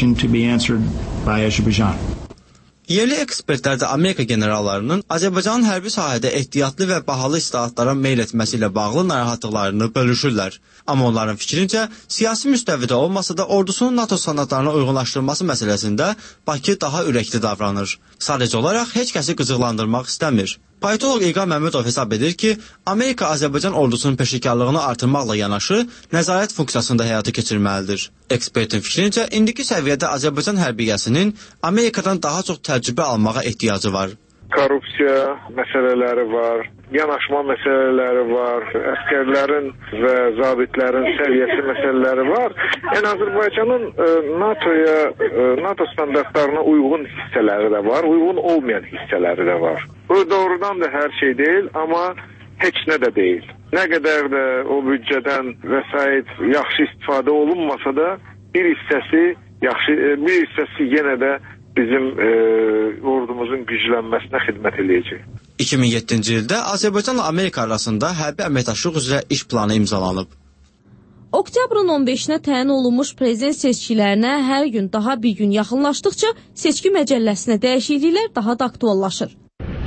Speaker 26: Yerli ekspertlər də Amerika generallarının Azərbaycanın hərbi sahədə ehtiyatlı və bahalı islahatlara meyl etməsi ilə bağlı narahatlıqlarını bölüşürlər. Amma onların fikrincə, siyasi müstəvidə olmasa da ordusunun NATO standartlarına uyğunlaşdırılması məsələsində Bakı daha ürəkli davranır. Sadəcə olaraq heç kəsi qıcıqlandırmaq istəmir. Politolog İlqar Məmmədov hesab edir ki, Amerika Azərbaycan ordusunun peşəkarlığını artırmaqla yanaşı, nəzarət funksiyasını da həyata keçirməlidir. Ekspertin fikrincə, indiki səviyyədə Azərbaycan hərbiyyəsinin Amerikadan daha çox təcrübə almağa ehtiyacı var.
Speaker 22: Korrupsiya məsələləri var, yanaşma məsələləri var, əskərlərin və zabitlərin səviyyəsi məsələləri var. Yəni Azərbaycanın NATO standartlarına uyğun hissələri də var, uyğun olmayan hissələri də var. Bu doğrudan da hər şey deyil, amma heç nə də deyil. Nə qədər də o büdcədən vəsait yaxşı istifadə olunmasa da bir hissəsi yenə də bizim ordumuzun güclənməsinə xidmət edəcək.
Speaker 26: 2007-ci ildə Azərbaycanla Amerika arasında hərbi əməkdaşlıq üzrə iş planı imzalanıb.
Speaker 7: Oktyabrın 15-nə təyin olunmuş prezident seçkilərinə hər gün daha bir gün yaxınlaşdıqca seçki məcəlləsinə dəyişikliklər daha da aktuallaşır.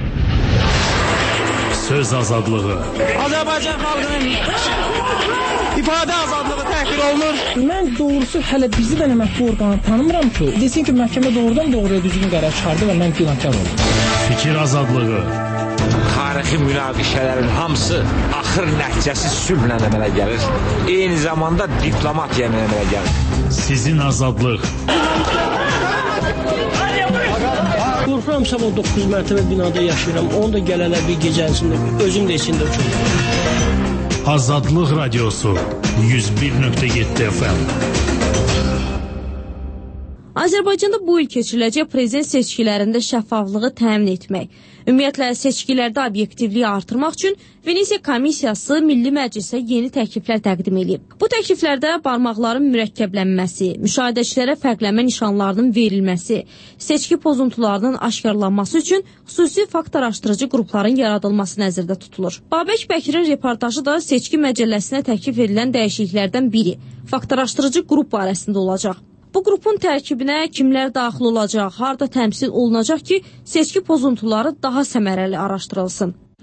Speaker 4: Söz azadlığı.
Speaker 10: Azərbaycan xalqının ifadə azadlığı təhqir olunur. Mən doğrusu hələ bizi də məhkəmə orqanı tanımıram ki, desin ki, məhkəmə doğrudan doğruya düzgün qərar çıxardı və mən günahkar oldum.
Speaker 4: Fikir azadlığı.
Speaker 8: Tarixi münaqişələrin hamısı axır nəticəsi sülhlə əmələ gəlir. Eyni zamanda diplomatiya əmələ gəlir.
Speaker 4: Sizin azadlıq.
Speaker 10: Qorxuram, sabah 9 mərtəbə binada yaşayıram. Onu da gələlər bir gecəsində, özüm də içində uçurum.
Speaker 4: Azadlıq Radiosu 101.7 FM.
Speaker 7: Azərbaycanda bu il keçiriləcək prezident seçkilərində şəffaflığı təmin etmək, ümumiyyətlə seçkilərdə obyektivliyi artırmaq üçün Venesiya Komissiyası Milli Məclisə yeni təkliflər təqdim edib. Bu təkliflərdə barmaqların mürəkkəblənməsi, müşahidəçilərə fərqlənmə nişanlarının verilməsi, seçki pozuntularının aşkarlanması üçün xüsusi fakt araşdırıcı qrupların yaradılması nəzərdə tutulur. Babək Bəkirin reportajı da seçki məcəlləsinə təklif edilən dəyişikliklərdən biri, fakt araşdırıcı qrup barəsində olacaq. Bu qrupun tərkibinə kimlər daxil olacaq, harda təmsil olunacaq ki, seçki pozuntuları daha səmərəli araşdırılsın.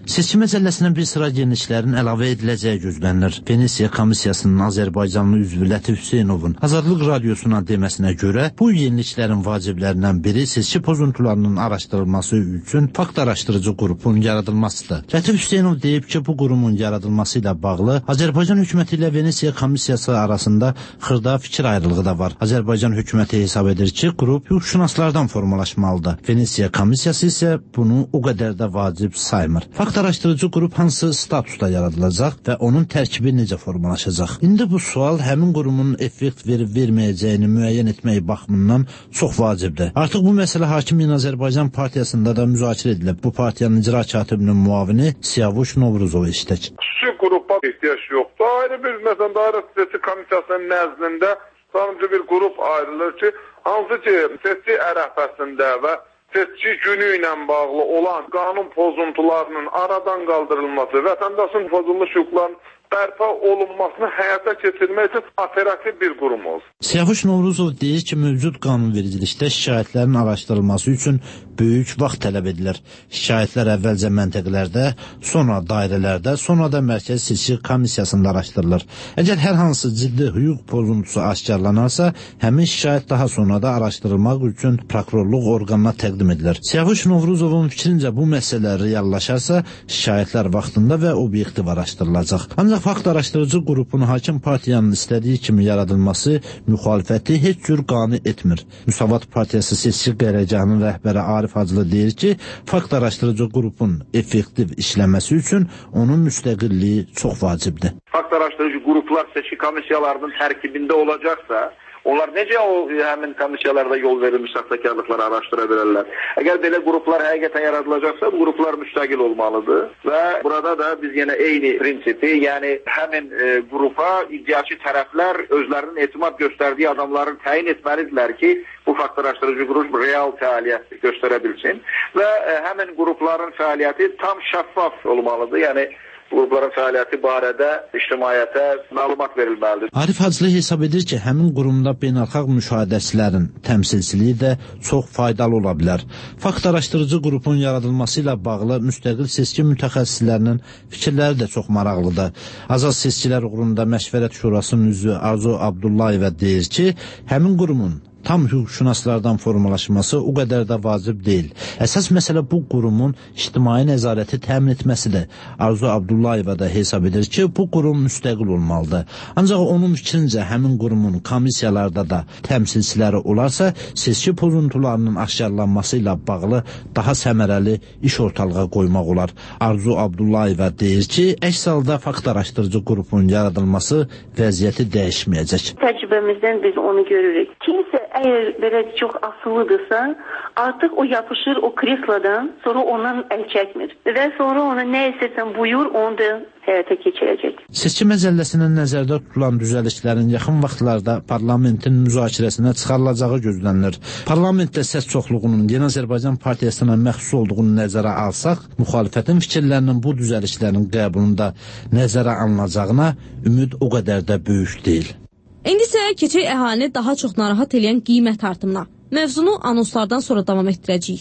Speaker 9: Seçki məcəlləsinə bir sıra yeniliklərin əlavə ediləcəyi gözlənilir. Venesiya Komissiyasının Azərbaycanlı üzvü Lətif Hüseynovun Azadlıq Radiosuna deməsinə görə, bu yeniliklərin vaciblərindən biri seçki pozuntularının araşdırılması üçün fakt araşdırıcı qrupun yaradılmasıdır. Lətif Hüseynov deyib ki, bu qurumun yaradılması ilə bağlı Azərbaycan hökuməti ilə Venesiya Komissiyası arasında xırda fikir ayrılığı da var. Azərbaycan hökuməti hesab edir ki, qrup hüquqşünaslardan formalaşmalıdır. Venesiya Komissiyası isə bunu o qədər də vacib saymır. Fakt araşdırıcı qrup hansı statusda yaradılacaq və onun tərkibi necə formalaşacaq? İndi bu sual həmin qurumun effekt verib-verməyəcəyini müəyyən etmək baxımından çox vacibdir. Artıq bu məsələ Hakim Azərbaycan Partiyasında da müzakirə edilib. Bu partiyanın icra katibinin muavini Siyavuş Novruzov eşitək.
Speaker 22: Şu qrupa ihtiyaç yoxdur. Ayrı bir məsələn dairə seçki komissiyasının nəzdində sadəcə bir qrup ayrılır ki, hansı ki seçki ərəfəsində və seçki günü ilə bağlı olan qanun pozuntularının aradan qaldırılması, vətəndaşın pozulmuş hüquqlarının bərpa olunmasını həyata keçirmək üçün operativ bir qurum olsun.
Speaker 9: Siyavuş Novruzov deyir ki, mövcud qanunvericilikdə şikayətlərin araşdırılması üçün böyük vaxt tələb edilir. Şikayətlər əvvəlcə məntəqələrdə, sonra dairələrdə, sonra da Mərkəzi Seçki Komissiyasında araşdırılır. Əgər hər hansı ciddi hüquq pozuntusu aşkarlanarsa, həmin şikayət daha sonra da araşdırılmaq üçün prokurorluq orqanına təqdim edilir. Siyavuş Novruzovun fikrincə bu məsələ reallaşarsa, şikayətlər vaxtında və obyektiv araşdırılacaq. Ancaq fakt araşdırıcı qrupun hakim partiyanın istədiyi kimi yaradılması müxalifəti heç cür qane etmir. Müsavat Partiyası seçki qərargahının rəhbəri Arif Hacılı deyir ki, fakt araşdırıcı qrupun effektiv işləməsi üçün onun müstəqilliyi çox vacibdir.
Speaker 22: Fakt araşdırıcı qruplar seçki komissiyalarının tərkibində olacaqsa, onlar necə o həmin komissiyalarda yol verilmiş saxtakarlıqları araşdıra bilərlər? Əgər belə qruplar həqiqətən yaradılacaqsa, bu qruplar müstəqil olmalıdır və burada da biz yenə eyni prinsipi, yəni həmin qrupa iddiaçı tərəflər özlərinin etimad göstərdiyi adamları təyin etməlidirlər ki, bu fakt araşdırıcı qrup real fəaliyyət göstərə bilsin və həmin qrupların fəaliyyəti tam şəffaf olmalıdır. Yəni qrupların fəaliyyəti barədə ictimaiyyətə məlumat verilməlidir.
Speaker 9: Arif Hacılı hesab edir ki, həmin qurumda beynəlxalq müşahidəçilərin təmsilçiliyi də çox faydalı ola bilər. Fakt araşdırıcı qrupun yaradılması ilə bağlı müstəqil seçki mütəxəssislərinin fikirləri də çox maraqlıdır. Azad Seçkilər uğrunda Məşvərət Şurasının üzvü Arzu Abdullayeva deyir ki, həmin qurumun tam hüquqşünaslardan formalaşması o qədər də vacib deyil. Əsas məsələ bu qurumun ictimai nəzarəti təmin etməsidir. Arzu Abdullayeva da hesab edir ki, bu qurum müstəqil olmalıdır. Ancaq onun fikrincə həmin qurumun komissiyalarda da təmsilçiləri olarsa, seçki pozuntularının aşkarlanması ilə bağlı daha səmərəli iş ortalığa qoymaq olar. Arzu Abdullayeva deyir ki, əks halda fakt araşdırıcı qrupun yaradılması vəziyyəti dəyişməyəcək.
Speaker 11: Təcrübəmizdən biz onu görürük. Kimsə əgər belə çox asılıdırsa, artıq o yapışır o kreslodan, sonra ondan əl çəkmir və sonra ona nə istəsən buyur, onu da həyata keçirəcək.
Speaker 9: Seçki məcəlləsinin nəzərdə tutulan düzəlişlərin yaxın vaxtlarda parlamentin müzakirəsinə çıxarılacağı gözlənilir. Parlamentdə səs çoxluğunun Yeni Azərbaycan Partiyasına məxsus olduğunu nəzərə alsaq, müxalifətin fikirlərinin bu düzəlişlərin qəbulunda nəzərə alınacağına ümid o qədər də böyük deyil.
Speaker 7: İndi isə keçək əhalini daha çox narahat edən qiymət artımına. Mövzunu anonslardan sonra davam etdirəcəyik.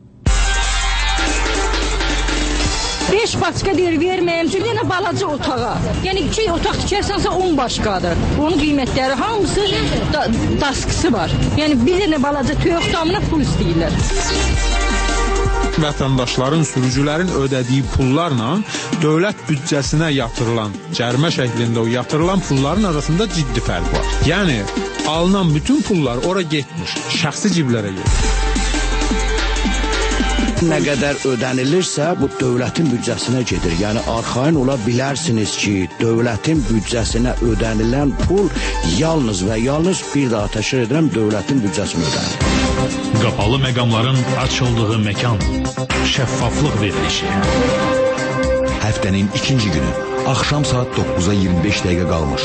Speaker 12: 5 başqa deyir verməyəm ki, yenə balaca otağa. Yəni 2 otaq tikərsansa 10 başqadır. Onun qiymətləri hamısı daskısı var. Yəni bir dənə balaca toyuq damına pul istəyirlər.
Speaker 13: Vətəndaşların, sürücülərin ödədiyi pullarla dövlət büdcəsinə yatırılan, cərimə şəklində o yatırılan pulların arasında ciddi fərq var. Yəni, alınan bütün pullar ora getmiş, şəxsi ciblərə gedir.
Speaker 14: Nə qədər ödənilirsə, bu dövlətin büdcəsinə gedir. Yəni, arxayın ola bilərsiniz ki, dövlətin büdcəsinə ödənilən pul yalnız və yalnız bir daha təşkil edirəm, dövlətin büdcəsinə ödənilir.
Speaker 4: Qapalı məqamların açıldığı məkan, şəffaflıq verilişi.
Speaker 2: Həftənin ikinci günü, axşam saat 9-a 25 dəqiqə qalmış.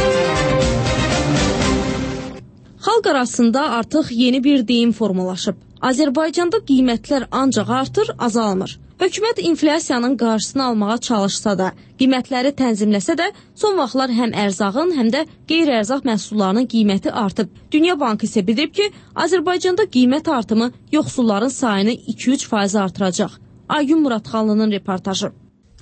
Speaker 7: Xalq arasında artıq yeni bir deyim formalaşıb. Azərbaycanda qiymətlər ancaq artır, azalmır. Hökumət inflyasiyanın qarşısını almağa çalışsa da, qiymətləri tənzimləsə də, son vaxtlar həm ərzağın, həm də qeyri-ərzaq məhsullarının qiyməti artıb. Dünya Bankı isə bildirib ki, Azərbaycanda qiymət artımı yoxsulların sayını 2-3% artıracaq. Aygün Muradxanlının reportajı.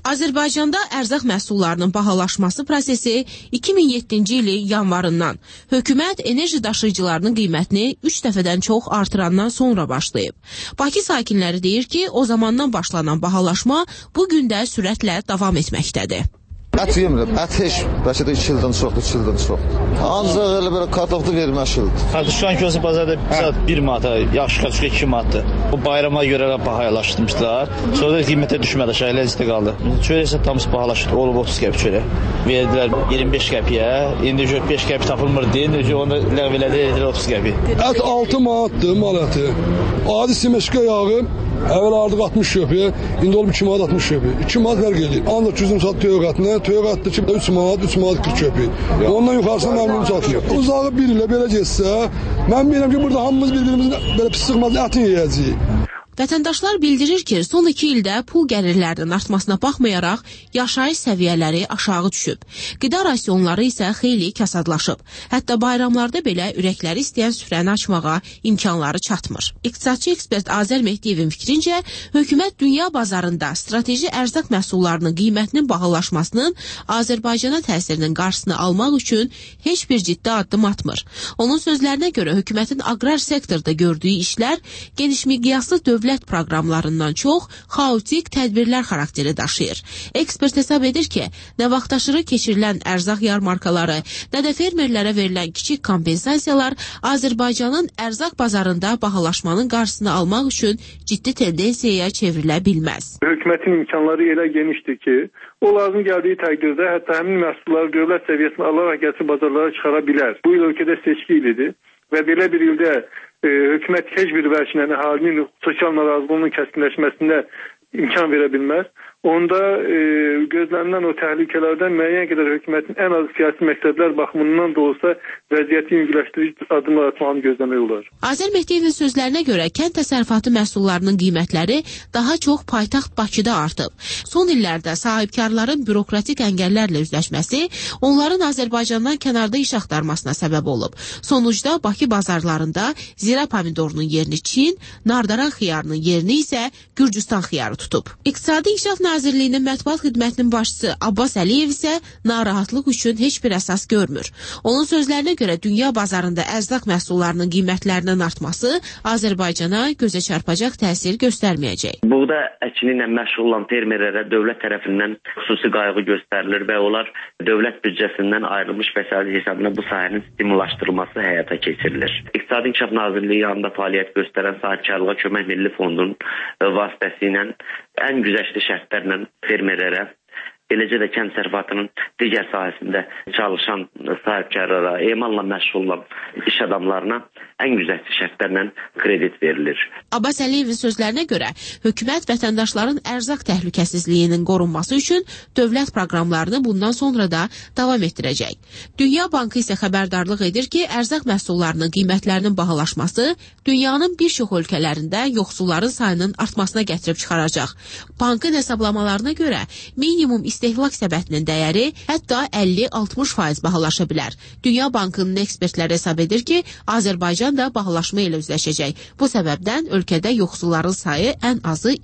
Speaker 3: Azərbaycanda ərzaq məhsullarının bahalaşması prosesi 2007-ci ilin yanvarından hökumət enerji daşıyıcılarının qiymətini 3 dəfədən çox artırandan sonra başlayıb. Bakı sakinləri deyir ki, o zamandan başlanan bahalaşma bu gün də sürətlə davam etməkdədir.
Speaker 23: Ət yemirəm, ət heç, bəlkə də 2 ildən çoxdur, 2 ildən çox. Ancaq elə belə kartoflu verməşildir.
Speaker 15: Kartuşkan kilosu bazarda 1 manata, yaxşı kartuşka 2 manatdır. Bu bayrama görə bahalaşdırmışdılar. Sonra da qiymətə düşmədi, aşağı ləzzətə qaldı. Çörək isə tam bahalaşdı, olub 30 qəpik çörək. Verdilər 25 qəpiyə, indi 5 qəpik tapılmırdı, indi onu ləğv elədilər 30 qəpik.
Speaker 24: Ət 6 manatdır mal əti. Adi simeşka yağı əvvəl artıq 60 qəpiyə, indi olub 2 manat 60 qəpiyə. 2 manat fərq edir. Ancaq cüzüm sat töyök ətinə, töyök ətdə ki 3 manat 40 qəpiyə. Ondan yuxarısına məmnun satmıyor. Uzağı bir ilə belə getsə, mən bilirəm ki, burada hamımız bir-birimizin belə pis sıxmaz ətini yeyəcəyik.
Speaker 3: Vətəndaşlar bildirir ki, son 2 ildə pul gəlirlərinin artmasına baxmayaraq yaşayış səviyyələri aşağı düşüb. Qida rasionları isə xeyli kasadlaşıb. Hətta bayramlarda belə ürəkləri istəyən süfrəni açmağa imkanları çatmır. İqtisadçı ekspert Azər Mehdiyevin fikrincə, hökumət dünya bazarında strateji ərzaq məhsullarının qiymətinin bahalaşmasının Azərbaycana təsirinin qarşısını almaq üçün heç bir ciddi addım atmır. Onun sözlərinə görə hökumətin aqrar sektorda gördüyü işlər geniş miqyaslı dövlət proqramlarından çox xaotik tədbirlər xarakteri daşıyır. Ekspert hesab edir ki, nə vaxtaşırı keçirilən ərzaq yarmarkaları, nə də fermerlərə verilən kiçik kompensasiyalar Azərbaycanın ərzaq bazarında bahalaşmanın qarşısını almaq üçün ciddi tendensiyaya çevrilə bilməz.
Speaker 16: Hökumətin imkanları elə genişdir ki, o lazım gəldiyi təqdirdə hətta həmin məhsulları dövlət səviyyəsinə alaraq gətirib bazarlara çıxara bilər. Bu il ölkədə seçki ilidir və belə bir ildə hökumət heç bir vəçlə əhalinin sosial narazılığının kəskinləşməsində imkan verə bilməz. Onda gözlənilən o təhlükələrdən müəyyən qədər hökumətin ən az siyasi məqsədlər baxımından da olsa vəziyyəti yüngülləşdirici addımlar atmağını gözləmək olar.
Speaker 3: Azər Mehdiyevin sözlərinə görə kənd təsərrüfatı məhsullarının qiymətləri daha çox paytaxt Bakıda artıb. Son illərdə sahibkarların bürokratik əngəllərlə üzləşməsi onların Azərbaycandan kənarda iş axtarmasına səbəb olub. Sonucda Bakı bazarlarında zira pomidorunun yerini Çin, nardaran xiyarının yerini isə Gürcüstan xiyarı tutub. İqtisadi İnkişaf Nazirliyinin mətbuat xidmətinin başçısı Abbas Əliyev isə narahatlıq üçün heç bir əsas görmür. Onun sözlərinə görə dünya bazarında ərzaq məhsullarının qiymətlərinin artması Azərbaycana gözə çarpacaq təsir göstərməyəcək.
Speaker 18: Buğda əkini ilə məşğul olan fermerlərə dövlət tərəfindən xüsusi qayğı göstərilir və onlar dövlət büdcəsindən ayrılmış vəsait hesabına bu sahənin stimullaşdırılması həyata keçirilir. İqtisadi İnkişaf Nazirliyi yanında fəaliyyət göstərən Sahibkarlığa Kömək Milli Fondunun vasitəsilə ən güzəştli şərtlərlə fermerlərə, eləcə də kənd təsərrüfatının digər sahəsində çalışan sahibkarlara, emalla məşğul olan iş adamlarına ən güzəştli şərtlərlə kredit verilir.
Speaker 3: Abbas Əliyevin sözlərinə görə, hökumət vətəndaşların ərzaq təhlükəsizliyinin qorunması üçün dövlət proqramlarını bundan sonra da davam etdirəcək. Dünya Bankı isə xəbərdarlıq edir ki, ərzaq məhsullarının qiymətlərinin bahalaşması dünyanın bir çox ölkələrində yoxsulların sayının artmasına gətirib çıxaracaq. Bankın hesablamalarına görə minimum istehlak səbətinin dəyəri hətta 50-60% bahalaşa bilər. Dünya Bankının ekspertləri hesab edir ki, Azərbaycan da bahalaşma ilə üzləşəcək. Bu səbəbdən ölkədə yoxsulların sayı ən azı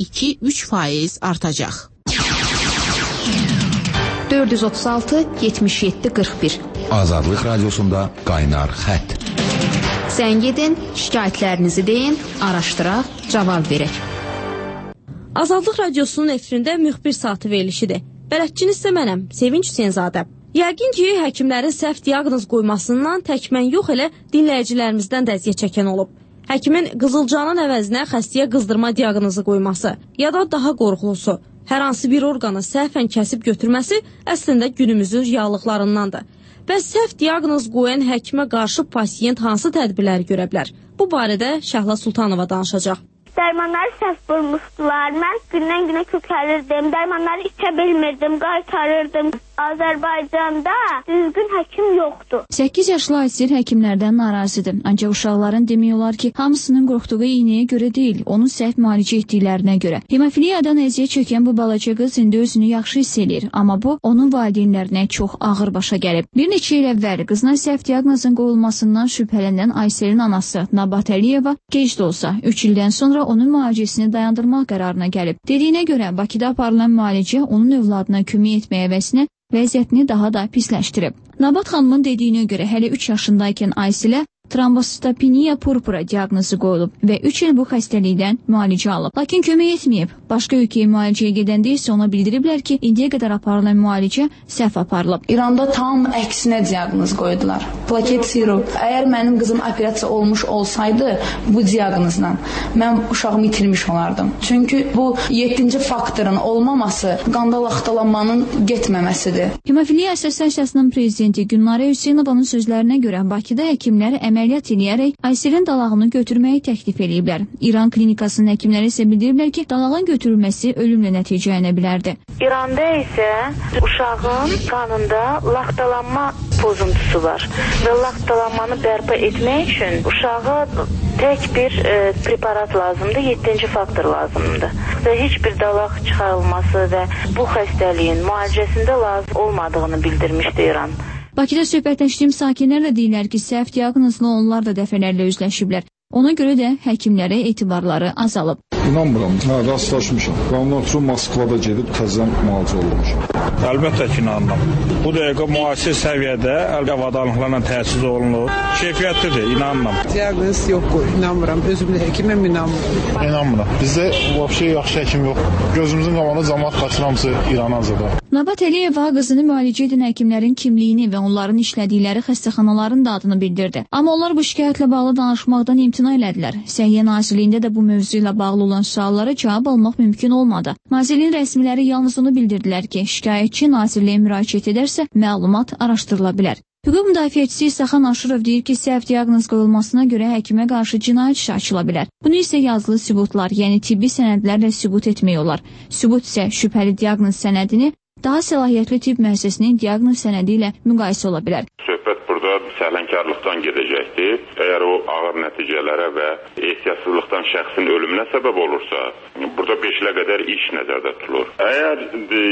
Speaker 3: 2-3% artacaq.
Speaker 19: 436 77 41
Speaker 2: Azadlıq Radiosunda qaynar xətt.
Speaker 19: Zəng edin, şikayətlərinizi deyin, araşdıraq, cavab verək.
Speaker 7: Azadlıq Radiosunun efirində müxbir saatı verilişidir. Bələdçiniz isə mənəm, Sevinç Hüseynzadə. Yəqin ki, həkimlərin səhv diaqnoz qoymasından tək mən yox, elə dinləyicilərimizdən də əziyyət çəkən olub. Həkimin qızılcanın əvəzinə xəstəyə qızdırma diaqnozu qoyması ya da daha qorxulusu, hər hansı bir orqanı səhvən kəsib götürməsi əslində günümüzün reallıqlarındandır. Bəs səhv diaqnoz qoyan həkimə qarşı pasiyent hansı tədbirləri görə bilər? Bu barədə Şəhla Sultanova danışacaq.
Speaker 25: Dərmanları səhv vurmuşdular. Mən gündən günə kökəlirdim. Dərmanları içə bilmirdim, qaytarırdım. Azərbaycanda düzgün həkim yoxdur.
Speaker 1: 8 yaşlı Aysel həkimlərdən narazıdır. Ancaq uşaqların demək olar ki, hamısının qorxduğu iynəyə görə deyil, onu səhv müalicə etdiklərinə görə. Hemofiliyadan əziyyət çəkən bu balaca qız indi özünü yaxşı hiss edir, amma bu onun valideynlərinə çox ağır başa gəlib. Bir neçə il əvvəl qızına səhv diaqnozun qoyulmasından şübhələnən Ayselin anası Nabat Əliyeva gec də olsa 3 ildən sonra onun müalicəsini dayandırmaq qərarına gəlib. Dediyinə görə Bakıda aparılan müalicə onun övladına kömək etmək əvəzinə vəziyyətini daha da pisləşdirib. Nabat xanımın dediyinə görə hələ 3 yaşındaykən Ayselə trombositopeniya purpura diaqnozu qoyulub və 3 il bu xəstəlikdən müalicə alıb. Lakin kömək etməyib. Başqa ölkəyə müalicəyə gedəndə isə ona bildiriblər ki, indiyə qədər aparılan müalicə səhv aparılıb.
Speaker 5: İranda tam əksinə diaqnoz qoydular. Plaket sirup. Əgər mənim qızım operasiya olmuş olsaydı bu diaqnozla mən uşağımı itirmiş olardım. Çünki bu 7-ci faktorun olmaması qanda laxtalanmanın getməməsidir.
Speaker 1: Hemofiliya Assosiasiyasının prezidenti Gülnarə Hüseynovanın sözlərinə görə Bakıda həkimlər əməliyyat edərək Ayselin dalağını götürməyi təklif ediblər. İran klinikasının həkimləri isə bildiriblər ki, dalağın götürülməsi ölümlə nəticələnə bilərdi.
Speaker 6: İranda isə uşağın qanında laxtalanma pozuntusu var və laxtalanmanı bərpa etmək üçün uşağa tək bir preparat lazımdır, 7-ci faktor lazımdır. Və heç bir dalaq çıxarılması və bu xəstəliyin müalicəsində lazım olmadığını bildirmişdi İran.
Speaker 1: Bakıda söhbətləşdiyim sakinlər də deyirlər ki, səhv diaqnozla onlar da dəfələrlə üzləşiblər. Ona görə də həkimlərə etibarları azalıb.
Speaker 17: İnanmıram, rastlaşmışam. Ondan sonra Moskvada gedib təzən müalicə olunmuşam.
Speaker 20: Əlbəttə ki, inanmıram. Bu dəqiqə müasir səviyyədə avadanlıqlarla təsis olunur. Keyfiyyətlidir, inanmıram.
Speaker 21: Diaqnoz yox, inanmıram. Özümdə həkiməm, inanmıram.
Speaker 20: İnanmıram. Bizdə vəbşə yaxşı həkim yox. Gözümüzün qabağında cəmaət qaçıramsı İranazadır.
Speaker 1: Nabat Əliyeva qızını müalicə edən həkimlərin kimliyini və onların işlədikləri xəstəxanaların da adını bildirdi. Amma onlar bu şikayətlə bağlı danışmaqdan imtina elədilər. Səhiyyə Nazirliyində də bu mövzu ilə bağlı olan suallara cavab almaq mümkün olmadı. Nazirliyin rəsmiləri yalnız onu bildirdilər ki, şikayətçi Nazirliyə müraciət edərsə məlumat araşdırıla bilər. Hüquq müdafiəçisi İsaxan Aşırov deyir ki, səhv diaqnoz qoyulmasına görə həkimə qarşı cinayət işi açıla bilər. Bunu isə yazılı sübutlar, yəni tibbi sənədlərlə sübut etmək olar. Sübut isə şübhəli diaqnoz sənədini daha səlahiyyətli tibb müəssisəsinin diaqnoz sənədi ilə müqayisə ola bilər.
Speaker 27: Söhbət burada səhlənkarlıqdan gedəcəkdir. Əgər o ağır nəticələrə və ehtiyatsızlıqdan şəxsin ölümünə səbəb olursa, burada 5 ilə qədər iş nəzərdə tutulur. Əgər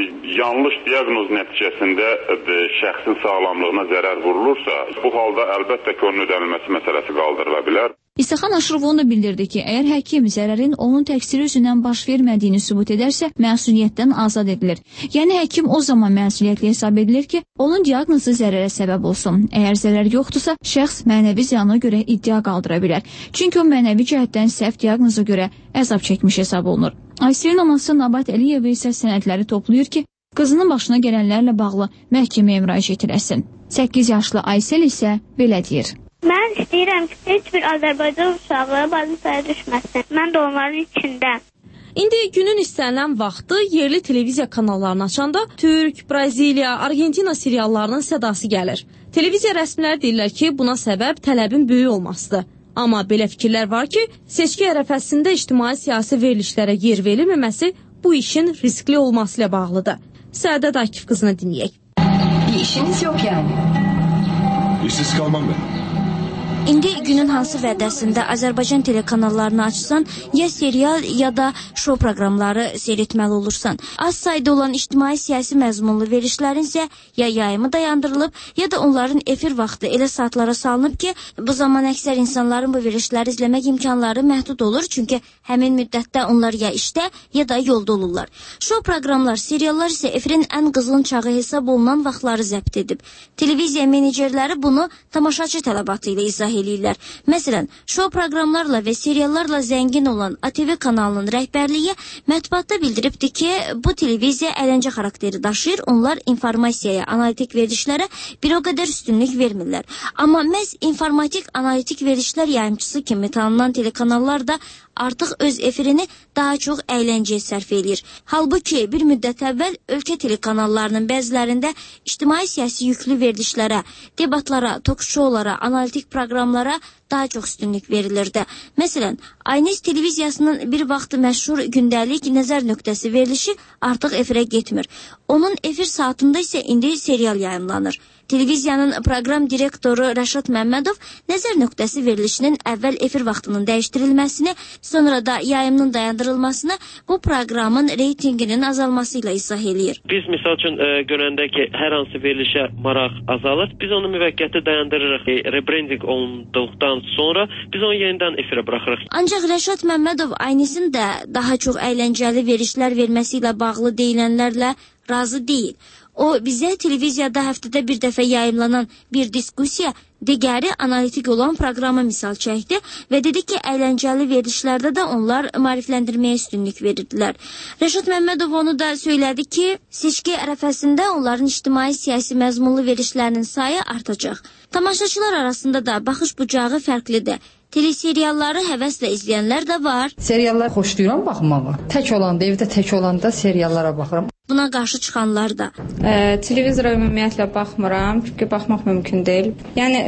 Speaker 27: yanlış diaqnoz nəticəsində şəxsin sağlamlığına zərər vurulursa, bu halda əlbəttə ki, onun ödənilməsi məsələsi qaldırıla bilər.
Speaker 1: İsaxan Aşırov onu da bildirdi ki, əgər həkim zərərin onun təqsiri üzündən baş vermədiyini sübut edərsə, məsuliyyətdən azad edilir. Yəni həkim o zaman məsuliyyətli hesab edilir ki, onun diaqnozu zərərə səbəb olsun. Əgər zərər yoxdursa, şəxs mənəvi ziyana görə iddia qaldıra bilər. Çünki o mənəvi cəhətdən səhv diaqnoza görə əzab çəkmiş hesab olunur. Ayselin anası Nabat Əliyeva isə sənədləri toplayır ki, qızının başına gələnlərlə bağlı məhkəməyə müraciət etsin. 8 yaşlı Aysel isə belə deyir.
Speaker 25: Mən istəyirəm ki, heç bir Azərbaycan uşağı bazısaya düşməsin. Mən də onların içində.
Speaker 7: İndi günün istənilən vaxtı yerli televiziya kanallarını açanda Türk, Braziliya, Argentina seriallarının sədası gəlir. Televiziya rəsmiləri deyirlər ki, buna səbəb tələbin böyük olmasıdır. Amma belə fikirlər var ki, seçki ərəfəsində ictimai-siyasi verilişlərə yer verilməməsi bu işin riskli olması ilə bağlıdır. Səadət Akif qızını dinləyək.
Speaker 28: Bir işiniz yox yəni?
Speaker 17: İşsiz qalmam mən.
Speaker 29: İndi günün hansı vədəsində Azərbaycan telekanallarını açsan, ya serial, ya da şou proqramları seyr etməli olursan. Az sayda olan ictimai-siyasi məzmunlu verilişlərin isə ya yayımı dayandırılıb, ya da onların efir vaxtı elə saatlara salınıb ki, bu zaman əksər insanların bu verilişləri izləmək imkanları məhdud olur, çünki həmin müddətdə onlar ya işdə, ya da yolda olurlar. Şou proqramlar, seriallar isə efirin ən qızğın çağı hesab olunan vaxtları zəbt edib. Televiziya menecerləri bunu tamaşaçı tələbatı ilə izah eləyirlər. Məsələn, şou proqramlarla və seriallarla zəngin olan ATV kanalının rəhbərliyi mətbuatda bildiribdi ki, bu televiziya əyləncə xarakteri daşıyır, onlar informasiyaya, analitik verilişlərə bir o qədər üstünlük vermirlər. Amma məhz informatik analitik verilişlər yayımçısı kimi tanınan telekanallar da artıq öz efirini daha çox əyləncəyə sərf eləyir. Halbuki bir müddət əvvəl ölkə telekanallarının bəzilərində ictimai-siyasi yüklü verilişlərə, debatlara, tok-şoulara, analitik proqramlara daha çox üstünlük verilirdi. Məsələn, Aynes televiziyasının bir vaxt məşhur gündəlik nəzər nöqtəsi verilişi artıq efirə getmir. Onun efir saatında isə indi serial yayımlanır. Televiziyanın proqram direktoru Rəşad Məmmədov nəzər nöqtəsi verilişinin əvvəl efir vaxtının dəyişdirilməsini, sonra da yayımının dayandırılmasını bu proqramın reytinginin azalması ilə izah eləyir.
Speaker 8: Biz misal üçün görəndə ki, hər hansı verilişə maraq azalır, biz onu müvəqqəti dayandırırıq. Rebranding olunduqdan sonra biz onu yenidən efirə buraxırıq.
Speaker 29: Ancaq Rəşad Məmmədov Aynesin də daha çox əyləncəli verilişlər verməsi ilə bağlı deyilənlərlə razı deyil. O, bizə televiziyada həftədə bir dəfə yayımlanan bir diskusiya, digəri analitik olan proqrama misal çəkdi və dedi ki, əyləncəli verilişlərdə də onlar maarifləndirməyə üstünlük verirdilər. Rəşad Məmmədov onu da söylədi ki, seçki ərəfəsində onların ictimai-siyasi məzmunlu verilişlərinin sayı artacaq. Tamaşaçılar arasında da baxış bucağı fərqlidir. Teleserialları həvəslə izləyənlər də var.
Speaker 9: Serialları xoşlayıram baxmağa. Tək olanda, evdə tək olanda seriallara baxıram.
Speaker 29: Buna qarşı çıxanlar da.
Speaker 10: Televizora ümumiyyətlə baxmıram, çünki baxmaq mümkün deyil. Yəni,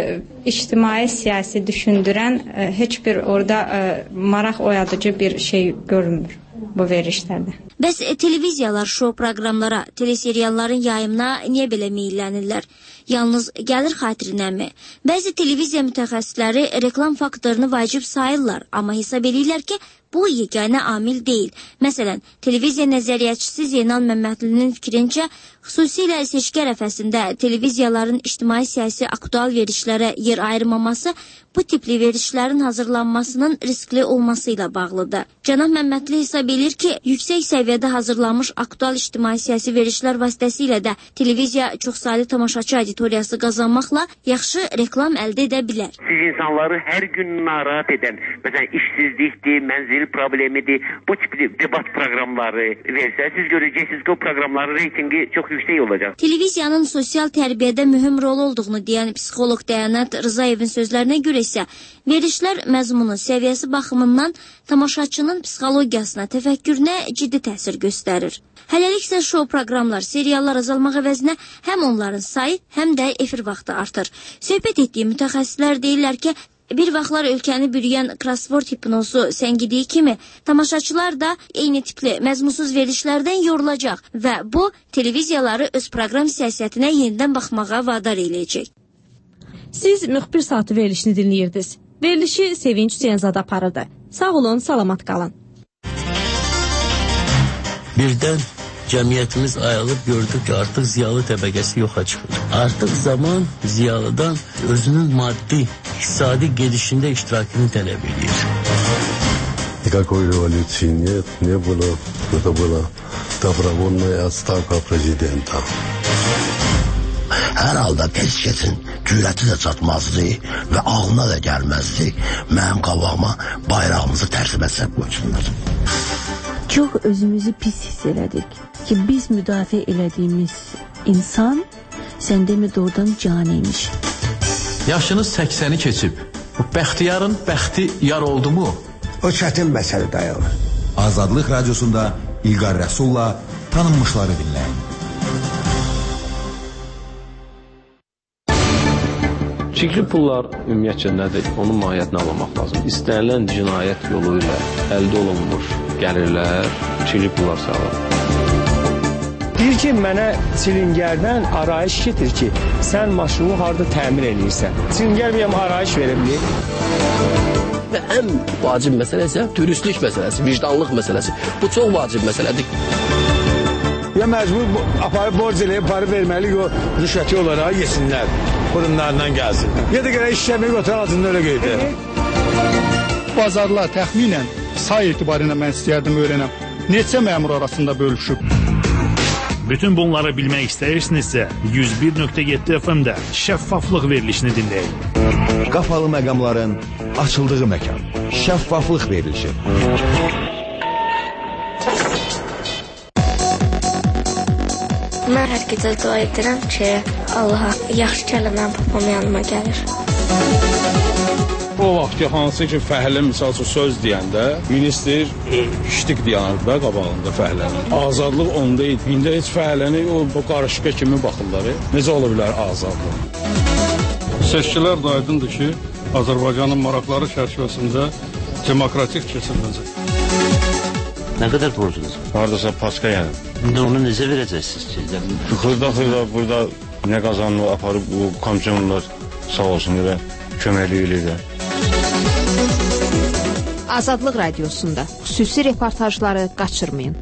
Speaker 10: ictimai, siyasi düşündürən heç bir orada maraq oyadıcı bir şey görünmür bu verilişlərdə.
Speaker 29: Bəs televiziyalar şou proqramlara, teleserialların yayımına niyə belə meyillənirlər? Yalnız gəlir xatirinəmi? Bəzi televiziya mütəxəssisləri reklam faktorunu vacib sayırlar, amma hesab edirlər ki, bu yeganə amil deyil. Məsələn, televiziya nəzəriyyatçısı Zeynal Məmmədlinin fikrincə, xüsusilə seçki ərəfəsində televiziyaların ictimai-siyasi aktual verilişlərə yer ayırmaması bu tipli verilişlərin hazırlanmasının riskli olması ilə bağlıdır. Cənab Məmmədli hesab edir ki, yüksək səviyyədə hazırlanmış aktual ictimai-siyasi verilişlər vasitəsilə də televiziya çoxsaylı tamaşaçı auditoriyası qazanmaqla yaxşı reklam əldə edə bilər.
Speaker 18: Siz insanları hər gün narahat edən, məsələn, işsizlikdir, mənzil problemidir, bu tipli debat proqramları versəz, siz görəcəksiniz ki, o proqramların reytingi çox yüksək olacaq.
Speaker 29: Televiziyanın sosial tərbiyədə mühüm rol olduğunu deyən psixoloq Dəyanət Rızayevin sözlərinə görə isə verilişlər məzmunu, səviyyəsi baxımından tamaşaçının psixologiyasına, təfəkkürünə ciddi təsir göstərir. Hələlik isə şou proqramlar, seriallar azalmaq əvəzinə həm onların sayı, həm də efir vaxtı artır. Söhbət etdiyi mütəxəssislər deyirlər ki, bir vaxtlar ölkəni bürüyən krossvord hipnozu səngidiyi kimi tamaşaçılar da eyni tipli məzmunsuz verilişlərdən yorulacaq və bu televiziyaları öz proqram siyasətinə yenidən baxmağa vadar eləyəcək.
Speaker 7: Siz müxbir saatı verilişini dinləyirdiniz. Verilişi Sevinç Hüseynzadə aparırdı. Sağ olun, salamat qalın.
Speaker 11: Birdən cəmiyyətimiz ayılıb gördük ki, artıq ziyalı təbəqəsi yoxa çıxır. Artıq zaman ziyalıdan özünün maddi, iqtisadi gedişində iştirakını tələb edir.
Speaker 12: Никакой революции нет, не было. Это была добровольная отставка президента.
Speaker 13: Hər halda heç kəsin cürəti də çatmazdı və ağlına da gəlməzdi. Mənim qabağıma bayrağımızı tərsimə səb qoysunlar.
Speaker 14: Çox özümüzü pis hiss elədik ki, biz müdafiə elədiyimiz insan səndəmi doğrudan caniymiş.
Speaker 22: Yaşınız 80-i keçib. Bu bəxtiyarın bəxti yar oldu mu?
Speaker 12: O çətin məsələ dayanır.
Speaker 2: Azadlıq Radiosunda İlqar Rəsulla tanınmışları dinləyin.
Speaker 26: Çirkli pullar ümumiyyətcə nədir? Onun mahiyyətini anlamaq lazım. İstənilən cinayət yolu ilə əldə olunmuş gəlirlər, çirkli pullar sayılır.
Speaker 30: Deyir ki, mənə silingərdən arayış getir ki, sən maşını harada təmir edirsən. Silingər bir arayış verebilir.
Speaker 13: Və ən vacib məsələ isə dürüstlük məsələsi, vicdanlıq məsələsi. Bu çox vacib məsələdir.
Speaker 30: Ya məcbur aparıb borc eləyib, para verməli, o rüşvəti olaraq yesinlər. Kurumlarından gəlsin. Ya da görə işləmək otur altında öyle qeydə.
Speaker 31: Bazarlar təxminən say etibarıyla mən istəyərdim öyrənəm. Neçə məmur arasında bölüşüb?
Speaker 4: Bütün bunları bilmək istəyirsinizsə 101.7 FM-də şəffaflıq verilişini dinləyin.
Speaker 2: Qapalı məqamların açıldığı məkan. Şəffaflıq verilişi.
Speaker 25: Mən hər gecə dua edirəm ki, Allaha yaxşı kəlməm papam yanıma gəlir.
Speaker 20: O vaxt ki, hansı ki fəhlə misal üçün söz deyəndə ministr ştik deyərdi də qabağında fəhlənin. Azadlıq onda idi. İndi heç fəhləni o qarışqa kimi baxırlar. Necə ola bilər azadlıq?
Speaker 31: Seçkilər də aydındır ki, Azərbaycanın maraqları çərçivəsində demokratik keçiriləcək.
Speaker 1: Nə qədər borcunuz var?
Speaker 20: Haradasa paska yəni.
Speaker 1: İndi onu necə verəcəksiniz ki?
Speaker 20: Xırda burada nə qazanını aparıb bu komissiyonlar sağ olsun və köməklik eləyirlər.
Speaker 3: Azadlıq Radiosunda xüsusi reportajları qaçırmayın.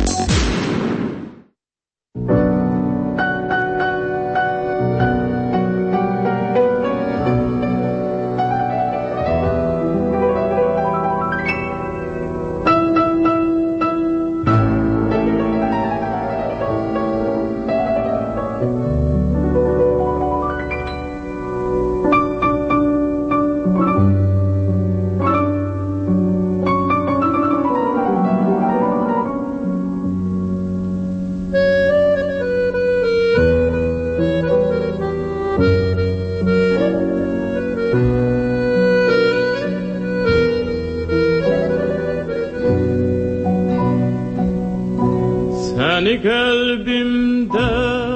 Speaker 5: Səni qəlbimdə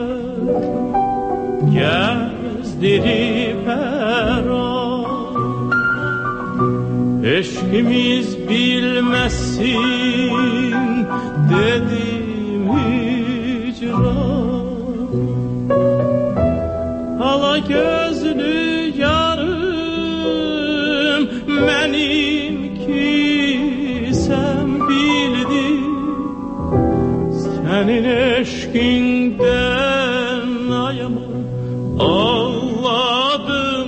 Speaker 5: gəzdirib hər an, eşqimiz bilməsin dedim icra. Hala gözünü yarım mənim ki sən bildin, sənin eşqindən ayımı ağladım,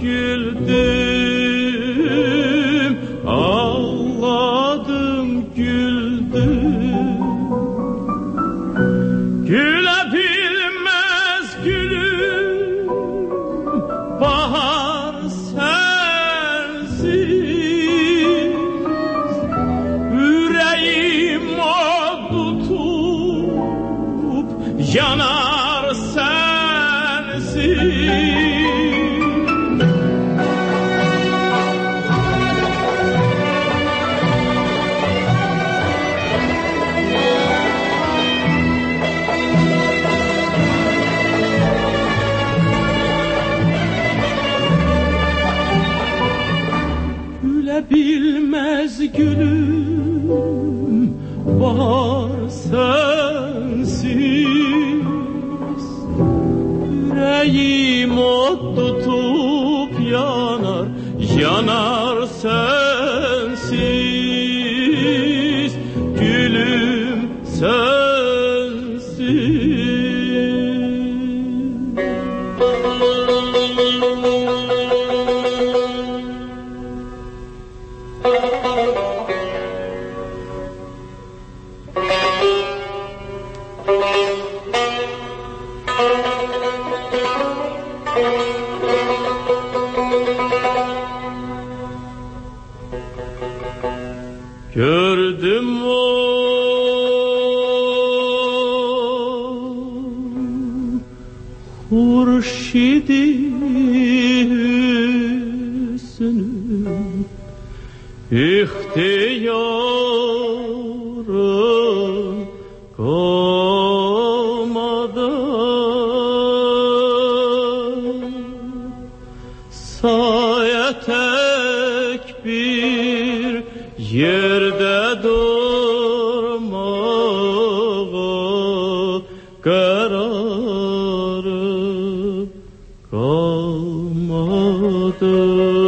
Speaker 5: güldüm, ağladım, güldüm. Gülə bilməz gülüm, bahar sensiz, ürəyim od tutup yanar sensiz. Gülə bilməz gülüm, bahar sensiz, yüreğim od tutup yanar, yanar sensiz, gülüm sensiz. Gördüm o hurşidi hüsnü, ihtiyarım kalmadı, saye tek bir yerde durmağa kararım kalmadı.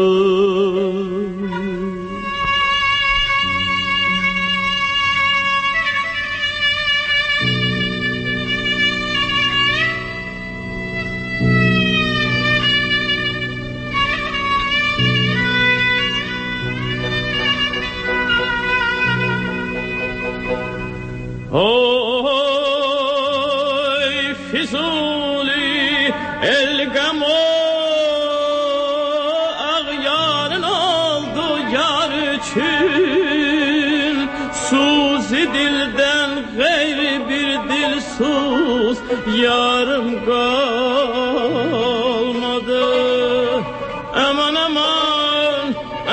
Speaker 5: Oy Füzuli el-gam ağyarın oldu yar için, suzi dilden gayri bir dilsuz yarım kalmadı. Aman aman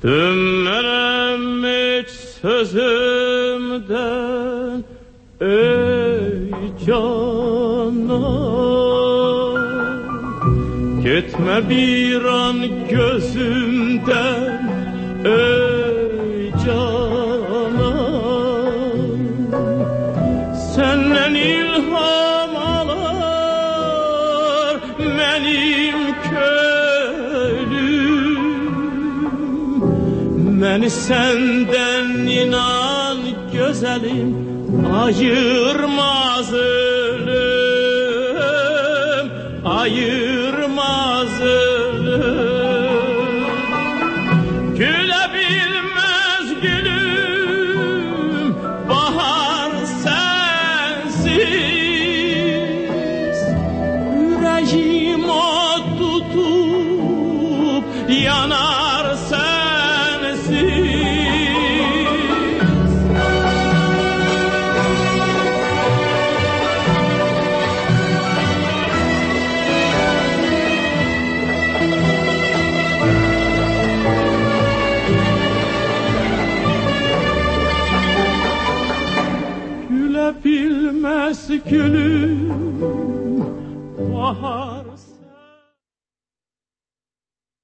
Speaker 5: Dönmərəm heç sözümdən ey canan. Getmə bir an gözümdən ey canan. Səndən ilham alar mənim Məni səndən inan gözəlim ayırmaz ölüm, ayırmaz ölüm. Gülə bilməz gülüm, bahar sənsiz. Ürəyim od tutub yanar sən. Gülə bilməz gülüm, bahar